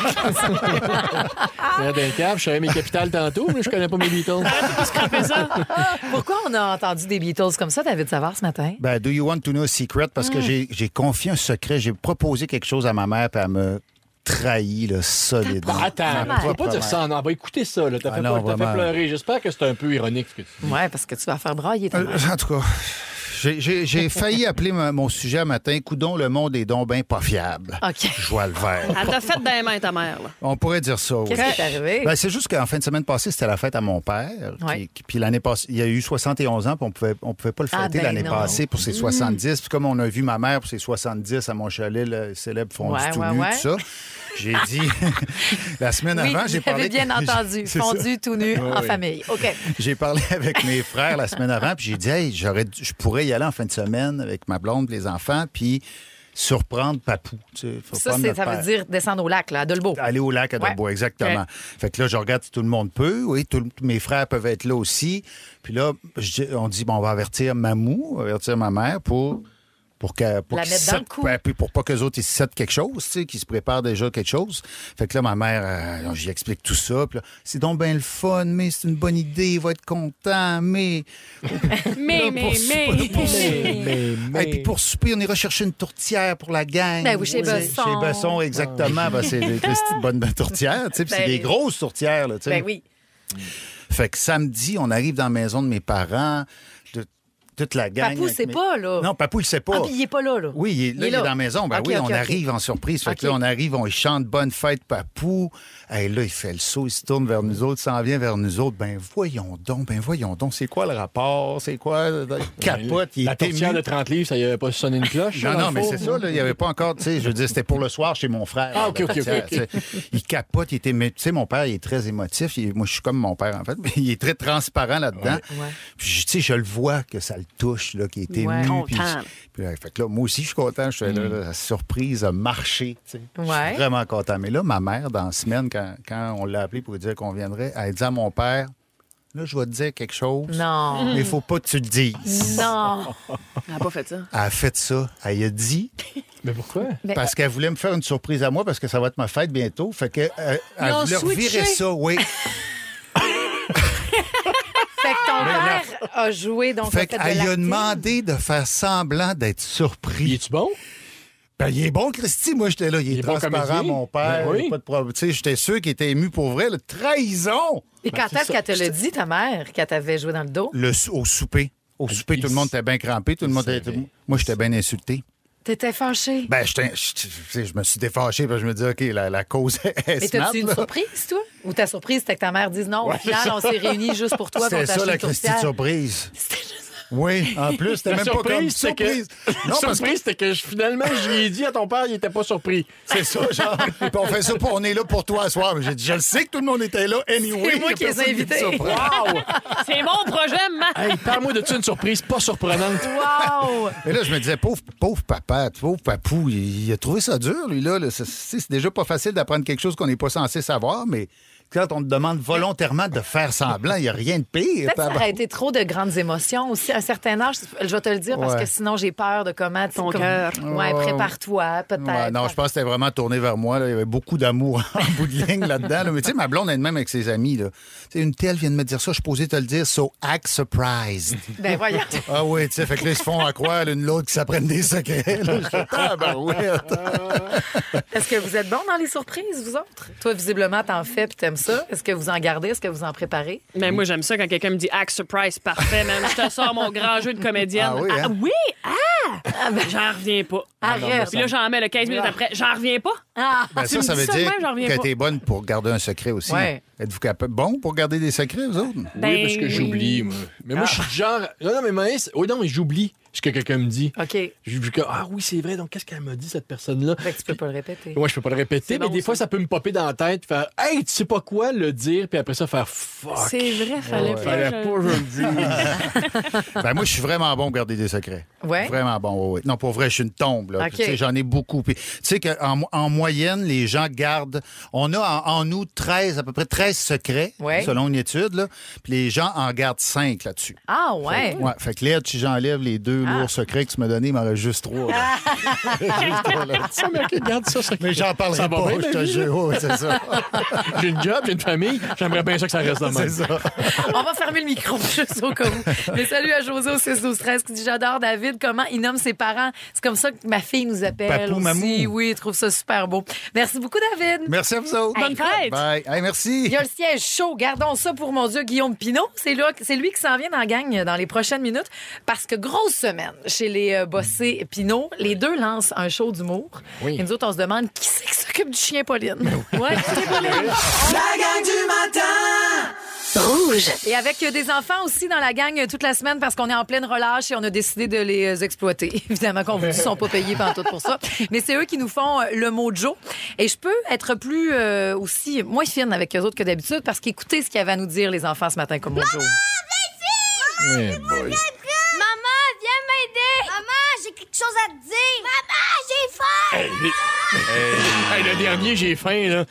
d'un câble, je savais mes capitales tantôt, mais je connais pas mes Beatles. Pourquoi on a entendu des Beatles comme ça, David Savard, ce matin? Ben, do you want to know a secret? Parce que j'ai confié un secret. J'ai proposé quelque chose à ma mère, puis elle me trahi là, solidement. Attends, tu vas pas dire ça. On va écouter ça. T'as fait pleurer. J'espère que c'est un peu ironique ce que tu dis. Oui, parce que tu vas faire brailler ta mère. En tout cas... J'ai failli appeler mon sujet un matin « Coudon, le monde est donc bien pas fiable. OK. Joie le vert. Elle t'a fait des mains, ta mère. Là. On pourrait dire ça, oui. Qu'est-ce qui est arrivé? Ben, c'est juste qu'en fin de semaine passée, c'était la fête à mon père. Puis l'année passée, il a eu 71 ans, puis on pouvait pas le fêter l'année passée pour ses 70. Puis comme on a vu ma mère pour ses 70 à mon chalet, le célèbre fondu tout nu, tout ça, j'ai dit... la semaine avant, j'ai parlé... bien entendu. Fondu tout nu en famille. OK. J'ai parlé avec mes frères la semaine avant, puis j'ai dit, hey, je pourrais y aller en fin de semaine avec ma blonde, les enfants, puis surprendre Papou. Faut Ça, ça veut dire descendre au lac, là, à Dolbeau. Aller au lac à Dolbeau, exactement. Okay. Fait que là, je regarde si tout le monde peut. Oui, tous mes frères peuvent être là aussi. Puis là, on dit, bon, on va avertir Mamou, on va avertir ma mère pour la mettre dans le coup. Pour pas qu'eux autres, ils se settent quelque chose, qu'ils se préparent déjà quelque chose. Fait que là, ma mère, j'y explique tout ça. Puis là, c'est donc bien le fun, mais c'est une bonne idée, il va être content, mais... Et puis pour souper, on ira chercher une tourtière pour la gang. Ben oui, chez Besson. Chez Besson, exactement. Ben, c'est des bonnes tourtières, tu sais, puis c'est des grosses tourtières, là, tu sais. Ben oui. Fait que samedi, on arrive dans la maison de mes parents... Toute la gang. Papou, c'est pas, là. Non, Papou, il sait pas. Ah, puis il est pas là. Oui, il est dans la maison. Ben okay, oui, on arrive en surprise. Fait que là, on arrive, on chante Bonne fête, Papou. Hey, là, il fait le saut, il se tourne vers nous autres, s'en vient vers nous autres. Ben voyons donc. C'est quoi le rapport? C'est quoi? Capote, il la tourtière de 30 livres, ça y avait pas sonné une cloche? Non, mais c'est ça, là, il n'y avait pas encore, tu sais, je veux dire, c'était pour le soir chez mon frère. Ah, OK. Il capote, il était, tu sais, mon père, il est très émotif. Moi, je suis comme mon père, en fait, mais il est très transparent là-dedans. Ouais. Puis, tu sais, je le vois que ça le touche, là, qu'il est ému. Puis, fait que là, moi aussi, je suis content. Je suis là, la surprise a marché, tu sais. Je suis vraiment content. Mais là, ma mère, dans la semaine, quand on l'a appelé pour lui dire qu'on viendrait, elle dit à mon père, là, je vais te dire quelque chose. Non. Mais il faut pas que tu le dises. Non. Elle n'a pas fait ça. Elle a fait ça. Elle a dit. Mais pourquoi? Parce qu'elle voulait me faire une surprise à moi parce que ça va être ma fête bientôt. Fait que elle voulait revirer ça, oui. Fait que ton père a joué, donc fait qu'elle a demandé de faire semblant d'être surpris. Il est-tu bon? Ben, il est bon, Christy. Moi, j'étais là. Il est transparent, mon père. Ben oui. Pas de problème. Tu sais, j'étais sûr qu'il était ému pour vrai. Là. Trahison! Et quand est-ce qu'elle te l'a dit, ta mère, qu'elle t'avait joué dans le dos? Au souper. Au souper, tout le monde était bien crampé. Moi, j'étais bien insulté. T'étais fâché? Ben, je me suis défâché parce que je me disais, OK, la cause est mais smart. t'as-tu une surprise, toi? Ou ta surprise, c'était que ta mère dise non, au final, on s'est réunis juste pour toi. C'était ça, la Christy de surprise. C'était juste... Oui, en plus, c'était même pas comme surprise. Non, surprise, c'était que finalement, je lui ai dit à ton père, il était pas surpris. C'est ça, genre. Puis on fait ça, on est là pour toi ce soir. J'ai dit, je le sais que tout le monde était là. Anyway, c'est moi qui les ai invités. Wow! C'est mon projet, maman. Hey, parle-moi de ça, une surprise pas surprenante. Wow! Mais là, je me disais, pauvre papa, pauvre papou, il a trouvé ça dur, lui, là. C'est déjà pas facile d'apprendre quelque chose qu'on n'est pas censé savoir, mais quand on te demande volontairement de faire semblant, il n'y a rien de pire. Peut-être que ça a été trop de grandes émotions aussi. À un certain âge, je vais te le dire parce que sinon, j'ai peur de comment... Ton cœur. Ouais, prépare-toi, peut-être. Ouais, non, je pense que c'était vraiment tourné vers moi. Là. Il y avait beaucoup d'amour en bout de ligne là-dedans. Là. Mais tu sais, ma blonde elle même avec ses amis. Là. Une telle vient de me dire ça, je suis posé te le dire, so act surprised. Ben voyons. Ah oui, tu sais, fait que là, ils se font à croire l'une l'autre qui s'apprennent des secrets. Là. Est-ce que vous êtes bon dans les surprises, vous autres? Toi, visiblement, t'en fais puis t'aimes ça. Est-ce que vous en gardez? Est-ce que vous en préparez? Mais moi, j'aime ça quand quelqu'un me dit act surprise, parfait, man. Je te sors mon grand jeu de comédienne. Ah oui, hein? Oui? J'en reviens pas. Arrête. Puis là, j'en mets le 15 minutes après. J'en reviens pas. Ben ça veut dire que t'es bonne pour garder un secret aussi. Ouais. Êtes-vous bon pour garder des secrets, vous autres? Oui, parce que j'oublie, moi. Mais moi, je suis du genre... Non, mais j'oublie ce que quelqu'un me dit. OK. Ah oui, c'est vrai, donc qu'est-ce qu'elle m'a dit, cette personne-là? Fait que tu peux pas le répéter. Ouais, je peux pas le répéter, mais bon, des fois, ça peut me popper dans la tête, faire « Hey, tu sais pas quoi le dire », puis après ça, faire « Fuck ». C'est vrai, fallait pas je le dise. Ben moi, je suis vraiment bon pour garder des secrets. Ouais? Vraiment bon, oui. Non, pour vrai, je suis une tombe. Là. OK. Tu sais, j'en ai beaucoup. Puis, tu sais qu'en moyenne, les gens gardent... On a en nous à peu près 13 secrets, selon une étude. Là. Puis les gens en gardent 5 là-dessus. Ah ouais? Fait que là, si j'enlève les 2 lourds secrets que tu m'as donnés, il m'en reste juste 3. Mais j'en parlerai pas, je te jure. Oui, c'est ça. J'ai une job, j'ai une famille, j'aimerais bien ça que ça reste de même. C'est ça. On va fermer le micro juste au cas où. Mais salut à José au 6-12-13 qui dit « J'adore David, comment il nomme ses parents. C'est comme ça que ma fille nous appelle Papou, aussi. mamou. Oui, je trouve ça super beau. Merci beaucoup, David. Merci à vous autres. Bonne fête. Bye. Hey, merci. Il y a le siège chaud. Gardons ça pour mon Dieu, Guillaume Pinault. C'est lui qui s'en vient dans la gang dans les prochaines minutes parce que grosse semaine chez les Bossé Pinault. Les deux lancent un show d'humour. Oui. Et nous autres, on se demande qui c'est qui s'occupe du chien Pauline. Ouais, c'est Pauline. La gang du matin! Rouge. Et avec des enfants aussi dans la gang toute la semaine parce qu'on est en pleine relâche et on a décidé de les exploiter. Évidemment qu'on vous dit, ils sont pas payés pantoute pour ça. Mais c'est eux qui nous font le mojo. Et je peux être plus aussi moins fine avec eux autres que d'habitude parce qu'écoutez ce qu'il y avait à nous dire les enfants ce matin comme mojo. Maman, viens ici! Maman, viens m'aider! Maman, j'ai quelque chose à te dire! Maman, j'ai Hey, le dernier, j'ai faim, là.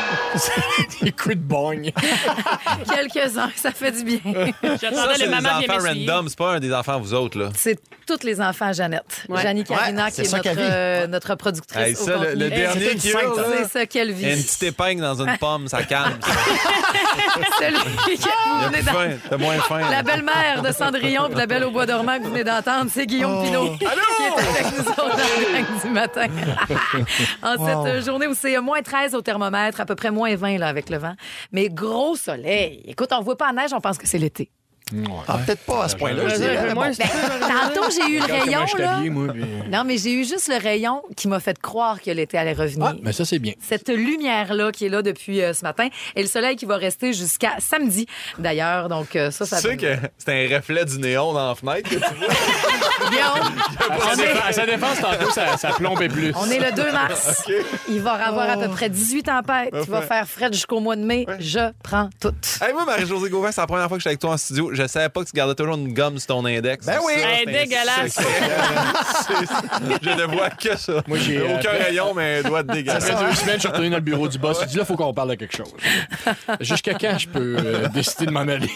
Des coups de bogne. Quelques-uns, ça fait du bien. J'attendais C'est le des maman vient enfants m'essuyer. random, c'est pas un des enfants vous autres, là. C'est tous les enfants à Jeannette. Ouais. Jeannie Carina, Ouais, qui c'est est ça qu'elle notre productrice Hey, au ça, contenu. le dernier C'est qui hurle, là. C'est ça qu'elle vit. Une petite épingle dans une pomme, ça calme. Celui que vous venez T'as faim, t'as moins faim. La belle-mère de Cendrillon et de la Belle au bois dormant que vous venez d'entendre, c'est Guillaume Pinault qui est avec nous autres dans la gang du matin. En cette journée où c'est moins 13 au thermomètre, à peu près moins 20 là, avec le vent. Mais gros soleil. Écoute, on ne voit pas la neige, on pense que c'est l'été. Ah, peut-être pas à ce point-là, je dirais. mais bon. Tantôt, j'ai eu le Regarde rayon, comment je suis là. habillé, moi, puis- Non, mais j'ai eu juste le rayon qui m'a fait croire que l'été allait revenir. Ah, mais ça, c'est bien. Cette lumière-là qui est là depuis ce matin et le soleil qui va rester jusqu'à samedi, d'ailleurs. Donc, ça Tu sais que c'est un reflet du néon dans la fenêtre que tu vois? Guillaume, À sa défense, tantôt, ça plombait plus. on est le 2 mars. Il va avoir à peu près 18 tempêtes. Il va faire frais jusqu'au mois de mai. Je prends tout. Hey, moi, Marie-Josée Gauvin, c'est la première fois que je suis avec toi en studio. Je savais pas que tu gardais toujours une gomme sur ton index. Ben oui! Ça, Hey, c'est un dégueulasse. secret. Je ne vois que ça. Moi, j'ai aucun rayon, mais un doigt de Ça dégueulasse. fait 2 semaines, je suis retourné dans le bureau du boss. Il dit là, il faut qu'on parle de quelque chose. Jusqu'à quand je peux décider de m'en aller?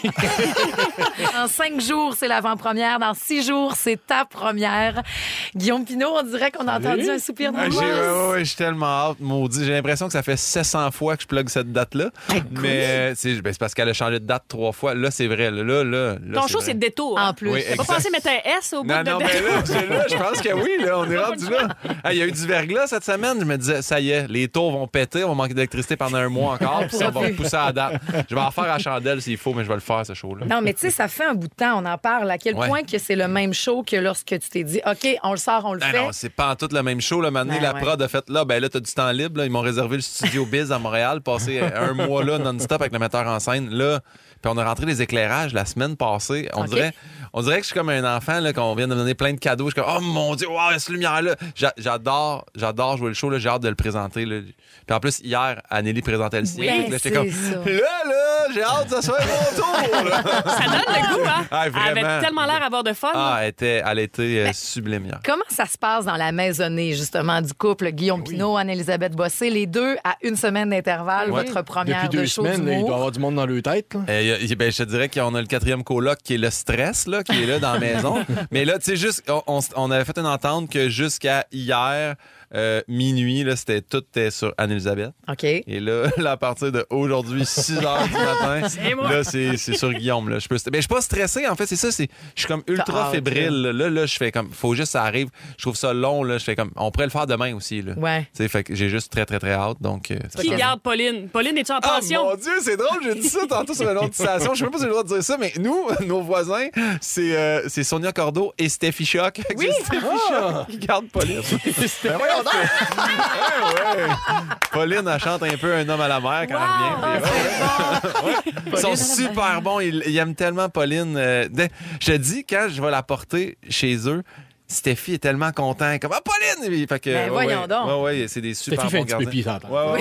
En 5 jours, c'est l'avant-première. Dans 6 jours, c'est ta première. Guillaume Pinault, on dirait qu'on a entendu un soupir Ah, d'angoisse. j'ai tellement hâte, maudit. J'ai l'impression que ça fait 700 fois que je plug cette date-là. Mais c'est parce qu'elle a changé de date 3 fois. Là, c'est vrai. Là, Ton show, vrai. c'est détour. En plus. Oui, T'as pas exact. pensé mettre un S au bout Non, de non, mais là, je pense que oui, là, on est rendu là. Il y a eu du verglas cette semaine. Je me disais, ça y est, les tours vont péter, on va manquer d'électricité pendant un mois encore, puis ça va repousser à la date. Je vais en faire à chandelle s'il faut, mais je vais le faire, ce show-là. Non, mais tu sais, ça fait un bout de temps, on en parle. À quel Ouais. point que c'est le même show que lorsque tu t'es dit, OK, on le sort, on le Ah fait. non, c'est pas en tout le même show. Là. Maintenant, Ben la ouais. prod a fait là, là, t'as du temps libre. Là. Ils m'ont réservé le studio Biz à Montréal, passé un mois là, non-stop avec le metteur en scène. Là, puis on a rentré les éclairages la semaine passée. On, OK. dirait que je suis comme un enfant là, qu'on vient de me donner plein de cadeaux. Je suis comme, oh mon Dieu, wow, cette lumière-là. J'adore jouer le show. Là. J'ai hâte de le présenter. Là. Puis en plus, hier, Anneli présentait le sien. Oui, Là, j'étais c'est comme, ça. là, j'ai hâte que ça soit mon tour. Là. Ça donne le goût, hein? Ah, Elle vraiment. avait tellement l'air d'avoir de fun. Ah, elle était sublime hier. Comment ça se passe dans la maisonnée, justement, du couple Guillaume Pinault, Anne-Élisabeth Bossé, les deux à une semaine d'intervalle, Ouais. votre première Depuis 2 de show semaines, là, il d'humour. doit y avoir du monde dans leur tête. Là. Ben, je te dirais qu'on a le 4e coloc qui est le stress, là, qui est là dans la maison. Mais là, tu sais, juste, on avait fait une entente que jusqu'à hier, minuit, là, tout était sur Anne-Élisabeth. OK. Et là, à partir d'aujourd'hui, 6 h du matin, C'est moi. là, c'est sur Guillaume. Là. Je suis pas stressé, en fait, c'est ça. Je suis comme ultra T'as hâte, fébrile. Là, je fais comme, faut juste que ça arrive. Je trouve ça long. Là, je fais comme, on pourrait le faire demain aussi. Là. Ouais. Tu sais, fait que j'ai juste très, très, très hâte. Donc, Qui garde Pauline? Pauline, es-tu en ah, pension? mon Dieu, c'est drôle, j'ai dit ça tantôt sur une autre station. Je sais même pas si j'ai le droit de dire ça, mais nous, nos voisins, c'est Sonia Cordeau et Steffi Choc. Oui. C'est Steffi Choc qui garde Pauline. Ben voyons donc! Ouais. Pauline, elle chante un peu Un homme à la mer quand elle revient. Puis, Ils sont super bons. Ils aiment tellement Pauline. Je te dis, quand je vais la porter chez eux, Steffi est tellement content. Comme, ah, Pauline! Fait que, Ben, voyons donc. Ouais, c'est des super Steffi fait bons un petit peu gardiens. pis, ça entend. Ouais.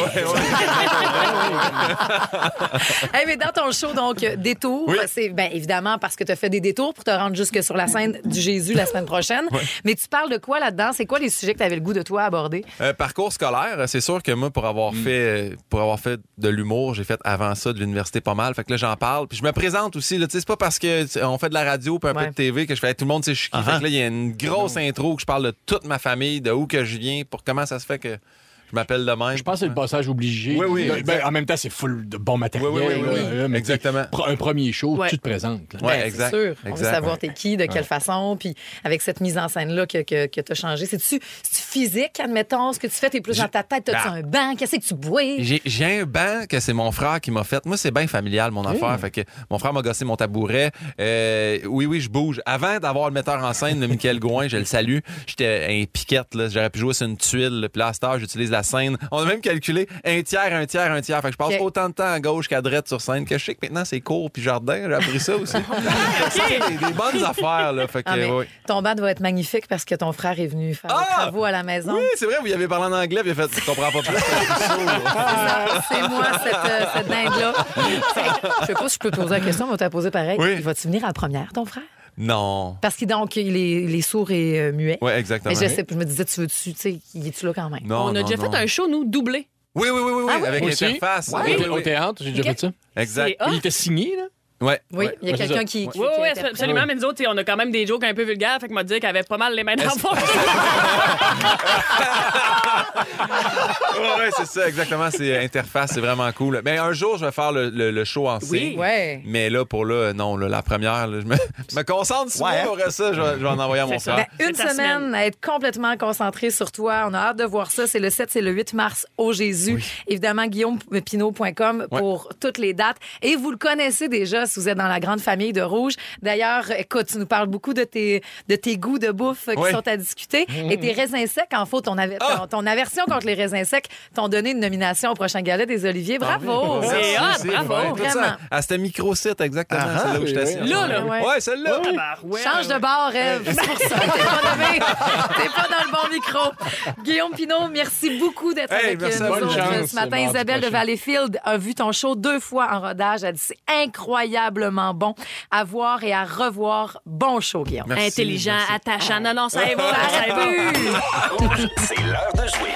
Hey, mais dans ton show, donc, détour, Oui. c'est bien évidemment parce que tu as fait des détours pour te rendre jusque sur la scène du Jésus la semaine prochaine. Mais tu parles de quoi là-dedans? C'est quoi les sujets que tu avais le goût de toi aborder? Parcours scolaire, c'est sûr que moi, pour avoir fait de l'humour, j'ai fait avant ça de l'université pas mal. Fait que là, j'en parle. Puis je me présente aussi. Là, c'est pas parce qu'on fait de la radio puis un peu de TV que je fais tout le monde, c'est chiqui. Fait que là, il y a une grosse intro que je parle de toute ma famille, de où que je viens, pour comment ça se fait que je m'appelle de même. Je pense que c'est le passage obligé. Oui, Ben, en même temps, c'est full de bon matériel. là, mais exactement. Un premier show, Ouais. tu te présentes. là. Ouais, Ben, exact. C'est sûr. On veut exact. savoir t'es qui, de quelle façon, puis avec cette mise en scène-là que tu as changé. C'est-tu physique, admettons, ce que tu fais? T'es plus dans ta tête, t'as-tu un banc? Qu'est-ce que tu bois? J'ai un banc que c'est mon frère qui m'a fait. Moi, c'est bien familial, mon affaire. Fait que mon frère m'a gossé mon tabouret. Oui, je bouge. Avant d'avoir le metteur en scène de Michael Gouin, je le salue, j'étais un piquette. Là. J'aurais pu jouer sur une tuile. Là. Puis là, à cette heure, j'utilise la scène. On a même calculé un tiers. Fait que je passe autant de temps à gauche qu'à droite sur scène. Que je sais que maintenant, c'est court puis jardin. J'ai appris ça aussi. C'est des bonnes affaires. Là. Fait que, Mais ouais. ton banc doit être magnifique parce que ton frère est venu faire des travaux à la maison. Oui, c'est vrai, vous y avez parlé en anglais, puis il a fait, tu comprends pas plus. C'est moi, cette dinde-là. Je sais pas si je peux te poser la question, mais on t'a posé pareil. Oui. Il va-tu venir à la première, ton frère? Non. Parce qu'il est sourd et muet. Oui, exactement. Mais je me disais, tu sais, il est-tu là quand même? Non, On a déjà fait un show, nous, doublé. Oui, Ah oui? avec Aussi? l'interface. Ouais, Oui, au théâtre, j'ai déjà fait ça. Exact. C'est hot. Il était signé, là? Ouais. Oui, il y a quelqu'un qui Oui, absolument. Mais nous autres, on a quand même des jokes un peu vulgaires. Fait que m'a dit qu'elle avait pas mal les mains dans le fond. Oui, c'est ça, exactement. C'est interface, c'est vraiment cool. Mais un jour, je vais faire le show en C. Ouais. Mais là, non, la première, là, je me concentre sur moi. Pour ça, je vais en envoyer à mon frère. Une semaine à être complètement concentré sur toi. On a hâte de voir ça. C'est le 7, c'est le 8 mars au Jésus. Oui. Évidemment, guillaumepinot.com pour toutes les dates. Et vous le connaissez déjà si vous êtes dans la grande famille de Rouge. D'ailleurs, écoute, tu nous parles beaucoup de tes goûts de bouffe qui sont à discuter. Et tes raisins secs, en fait, ton aversion contre les raisins secs t'ont donné une nomination au prochain gala des Oliviers. Bravo! C'est hot, bravo! Vraiment. À ce micro-site, exactement. C'est là où je t'assieds. Là. Ouais, celle-là. Change de bar, Ève. C'est pour ça que t'es pas nommé. T'es pas dans le bon micro. Guillaume Pinot, merci beaucoup d'être avec nous ce matin. Isabelle de Valleyfield a vu ton show 2 fois en rodage. Elle dit c'est incroyablement bon à voir et à revoir. Bon show, Guillaume. Merci, intelligent, attachant. Non, ça y va. Ça y va. C'est l'heure de jouer.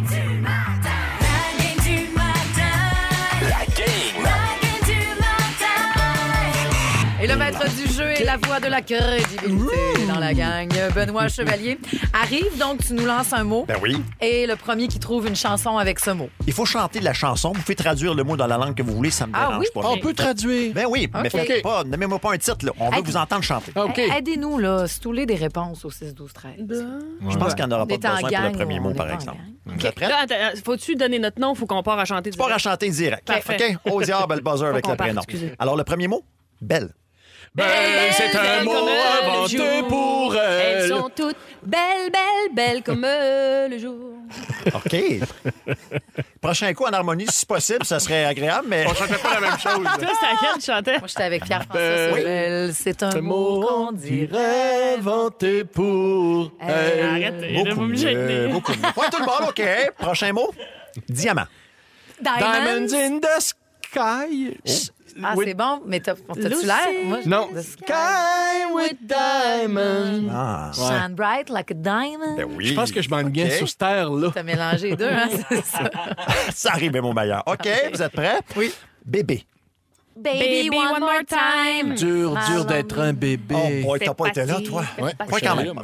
Et le maître du jeu est la voix de la crédibilité dans la gang. Benoît Chevalier arrive, donc tu nous lances un mot. Ben oui. Et le premier qui trouve une chanson avec ce mot. Il faut chanter la chanson. Vous pouvez traduire le mot dans la langue que vous voulez, ça me dérange pas. On peut traduire. Ben oui, mais faites pas, nommez-moi pas un titre. Là. On veut vous entendre chanter. Aidez-nous, là, stouler des réponses au 6-12-13. Je pense qu'il n'y en aura pas besoin pour le premier mot, par exemple. Vous êtes prêts? Faut-tu donner notre nom ou faut qu'on part à chanter direct? Tu pars à chanter direct. Parfait. OK? Au diable, le buzzer avec le prénom. Alors, le premier mot, belle. Belle, c'est un mot inventé pour elle. Elles sont toutes belles comme le jour. OK. Prochain coup en harmonie, si possible, ça serait agréable, mais... On chantait pas la même chose. Toi, c'est à quel tu chantais? Moi, j'étais avec Pierre-François Sorel. C'est un mot qu'on dirait inventé pour elle. Arrêtez, vous me gênez. Beaucoup. Point tout le monde, OK. Prochain mot, diamant. Diamonds in the sky. Ah, c'est bon, mais t'as-tu l'air? Moi, non. The sky with diamonds. Shine bright like a diamond. Ben oui. Je pense que je m'ennuie sur cette terre-là. T'as mélangé les deux, hein? C'est ça. Ça arrive, mon meilleur. OK, vous êtes prêts? Oui. Bébé. Baby, one more time. Dur d'être un bébé. Oh boy, t'as pas été là, toi? Ouais, point quand même.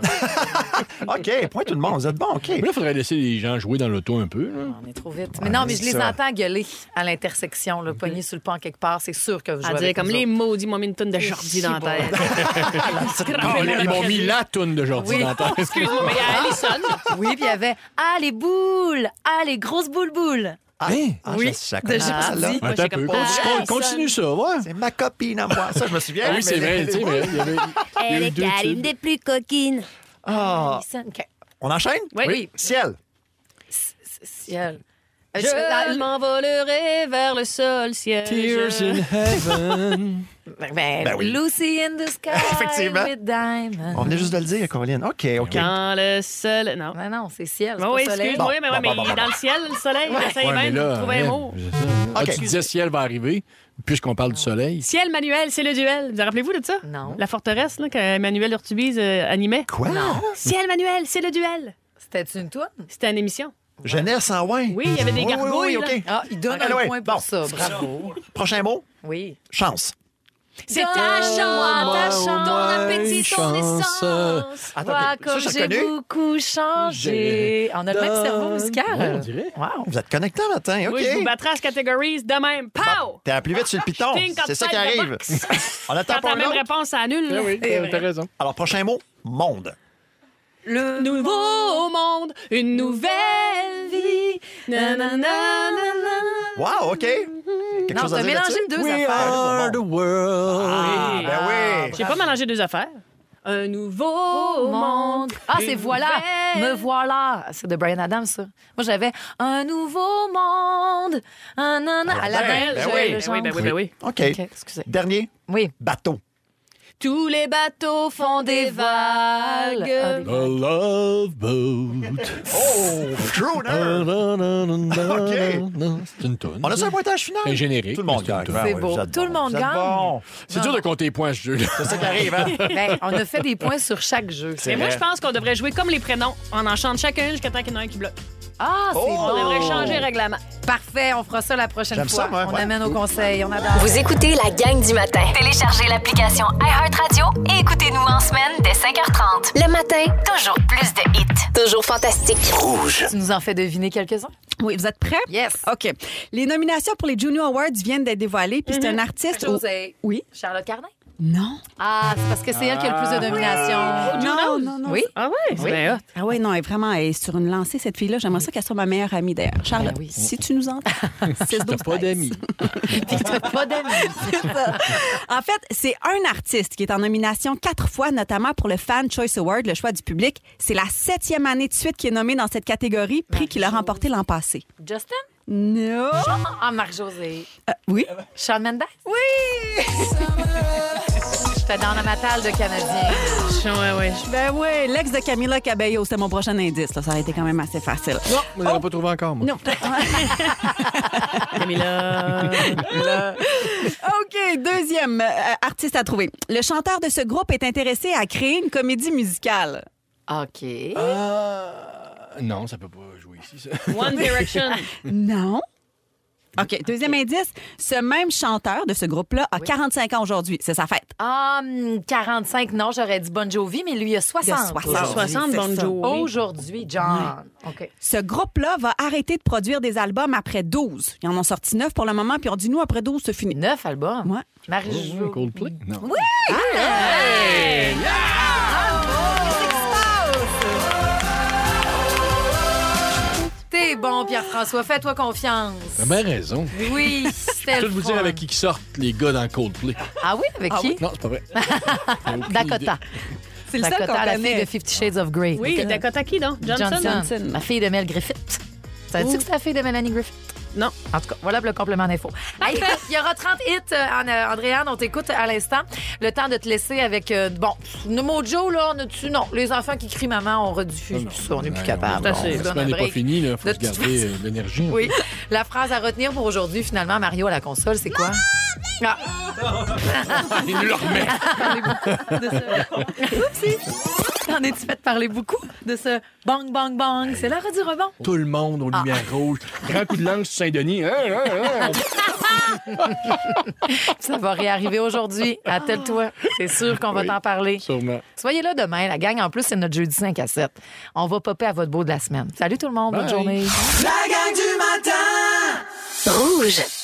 OK, point tout le monde. Vous êtes bon, OK. Mais là, il faudrait laisser les gens jouer dans l'auto un peu. Là. On est trop vite. Mais non, mais je les entends gueuler à l'intersection, là, pognés sur le pont quelque part. C'est sûr que vous jouez avec comme les maudits m'ont mis une tonne de Jordi dans la tête. Ils m'ont mis la toune de Jordi dans la tête. Excuse-moi, mais il y a Alison. Oui, puis il y avait « Ah, les boules! Ah, les grosses boules! » Oui, de Jordi. Attends un peu. Continue ça, ouais. C'est ma copine à moi. Ça, je me souviens. Oui, c'est vrai. Tu sais, il y avait Elle est Karine des plus coquines. Ah. On enchaîne? Oui. Ciel. Ciel. Je m'envolerai vers le sol, ciel. Tears in heaven. Ben oui. Lucy in the sky Effectivement. with diamonds. On venait juste de le dire, Caroline. OK. Quand le soleil... Non. Non, c'est ciel, c'est Oui, pas soleil. excuse-moi, mais il est dans le ciel, le soleil. Essaye même de trouver un mot. Tu disais ciel va arriver, puisqu'on parle du soleil. Ciel manuel, c'est le duel. Vous rappelez-vous de ça? Non. La forteresse là, qu'Emmanuel Urtubise animait. Quoi? Non. Ciel manuel, c'est le duel. C'était une toune? C'était une émission. Jeunesse en wine. Oui, il y avait des gargouilles. Oui, OK. Ah, il donne un point pour ça. Bravo. Prochain mot, Oui. chance. C'est ta chance, ton appétit, ton essence. Attends, Vois comme ça, j'ai connu? beaucoup changé. On a le même cerveau musical. Ouais, on dirait. Wow. Vous êtes connectés matin, OK. Oui, je vous battrai à ce catégorie de même. Pow! T'es plus vite sur le piton. C'est ça qui arrive. On attend Quand pas la même l'autre. réponse, ça annule. là. Oui, t'as raison. Alors, prochain mot, monde. Le nouveau monde, une nouvelle vie. Nanana. Wow, OK. Quelque Non, chose à t'as dire mélangé là-dessus? deux We affaires. are the world. Ah, ben oui. J'ai pas mélangé deux affaires. Un nouveau monde. Ah, c'est voilà. Me voilà. C'est de Bryan Adams, ça. Moi, j'avais un nouveau monde. À la belle, ben je oui. le chante. Ben oui. OK. OK, excusez. Dernier, Oui. bateau. Tous les bateaux font des vagues. A love boat. Oh, crooner! C'est une toune. On a ça un pointage final. Un générique. Tout le monde gagne. C'est beau. Tout le monde gagne. Bon. C'est dur de compter les points à ce jeu-là. C'est ça qui arrive, hein? Ben, on a fait des points sur chaque jeu. Et moi, je pense qu'on devrait jouer comme les prénoms. On en chante chacun jusqu'à temps qu'il y en a un qui bloque. Ah, c'est On bon. devrait changer le règlement. Parfait, on fera ça la prochaine J'aime fois. ça, moi. On Ouais. amène nos conseils, on adore. Vous écoutez la gang du matin. Téléchargez l'application iHeartRadio et écoutez-nous en semaine dès 5h30. Le matin, Toujours plus de hits. toujours fantastique. Tu nous en fais deviner quelques-uns? Oui, vous êtes prêts? Yes. OK. Les nominations pour les Juno Awards viennent d'être dévoilées, puis c'est un artiste... José. Oui? Charlotte Cardin? Non. Ah, c'est parce que c'est elle qui a le plus de nominations. Non, non, non. Oui? Ah ouais? C'est bien hot. Ah oui, non, elle est sur une lancée, cette fille-là. J'aimerais ça qu'elle soit ma meilleure amie, d'ailleurs. Charlotte, oui. si tu nous entends, 6 T'as pas d'amis. T'as pas d'amis. En fait, c'est un artiste qui est en nomination 4 fois, notamment pour le Fan Choice Award, le choix du public. C'est la 7e année de suite qu'il est nommé dans cette catégorie, prix qu'il a remporté l'an passé. Justin? Non. Ah, Marc-José. Oui? Shawn Mendes? Oui! J'étais dans la matale de Canadiens. Ouais. Ben oui, l'ex de Camila Cabello, c'était mon prochain indice. Là. Ça aurait été quand même assez facile. Non, mais je l'aurais pas trouvé encore, moi. Non. Camilla. OK, deuxième artiste à trouver. Le chanteur de ce groupe est intéressé à créer une comédie musicale. OK. Non, ça peut pas jouer ici, ça. One Direction. Non. OK, deuxième indice. Ce même chanteur de ce groupe-là a 45 ans aujourd'hui. C'est sa fête. 45, non, j'aurais dit Bon Jovi, mais lui, il a 60. Il a 60. 60 Bon Jovi. Aujourd'hui, John. OK. Ce groupe-là va arrêter de produire des albums après 12. Ils en ont sorti 9 pour le moment, puis on dit, nous, après 12, c'est fini. 9 albums? Ouais. Marie-Jo. Coldplay? Non. Oui! Hey! T'es bon, Pierre-François. Fais-toi confiance. T'as bien raison. Oui, c'était Je le vais vous fun. dire avec qui sortent les gars dans Coldplay. Ah oui? Avec qui? Non, c'est pas vrai. Dakota. C'est le seul qu'on Dakota, la fille connaît. de 50 Shades of Grey. Oui, Dakota qui, donc? Johnson? La fille de Mel Griffith. Savais-tu que c'est la fille de Mélanie Griffith? Non. En tout cas, voilà le complément d'info. Hey, écoute, il y aura 30 hits, Andréane, on t'écoute à l'instant. Le temps de te laisser avec, le Mojo, là, on a-tu? Non, les enfants qui crient maman, on rediffuse tout ça, on n'est plus capable. La On se donne semaine un n'est pas break. finie, il faut De se toute garder façon. de l'énergie. Oui. La phrase à retenir pour aujourd'hui, finalement, Mario à la console, c'est quoi? Ah. Il nous le remet. Parler beaucoup de ce... Oupsie! T'en es-tu fait parler beaucoup de ce bang, bang, bang? C'est l'heure du rebond. Tout le monde aux lumières rouges. Grand coup de langue sur Saint-Denis. Ça va réarriver aujourd'hui. Attelle-toi. C'est sûr qu'on va t'en parler. Sûrement. Soyez là demain, la gang. En plus, c'est notre jeudi 5 à 7. On va popper à votre beau de la semaine. Salut tout le monde. Bonne Bye. journée. La gang du matin! rouge.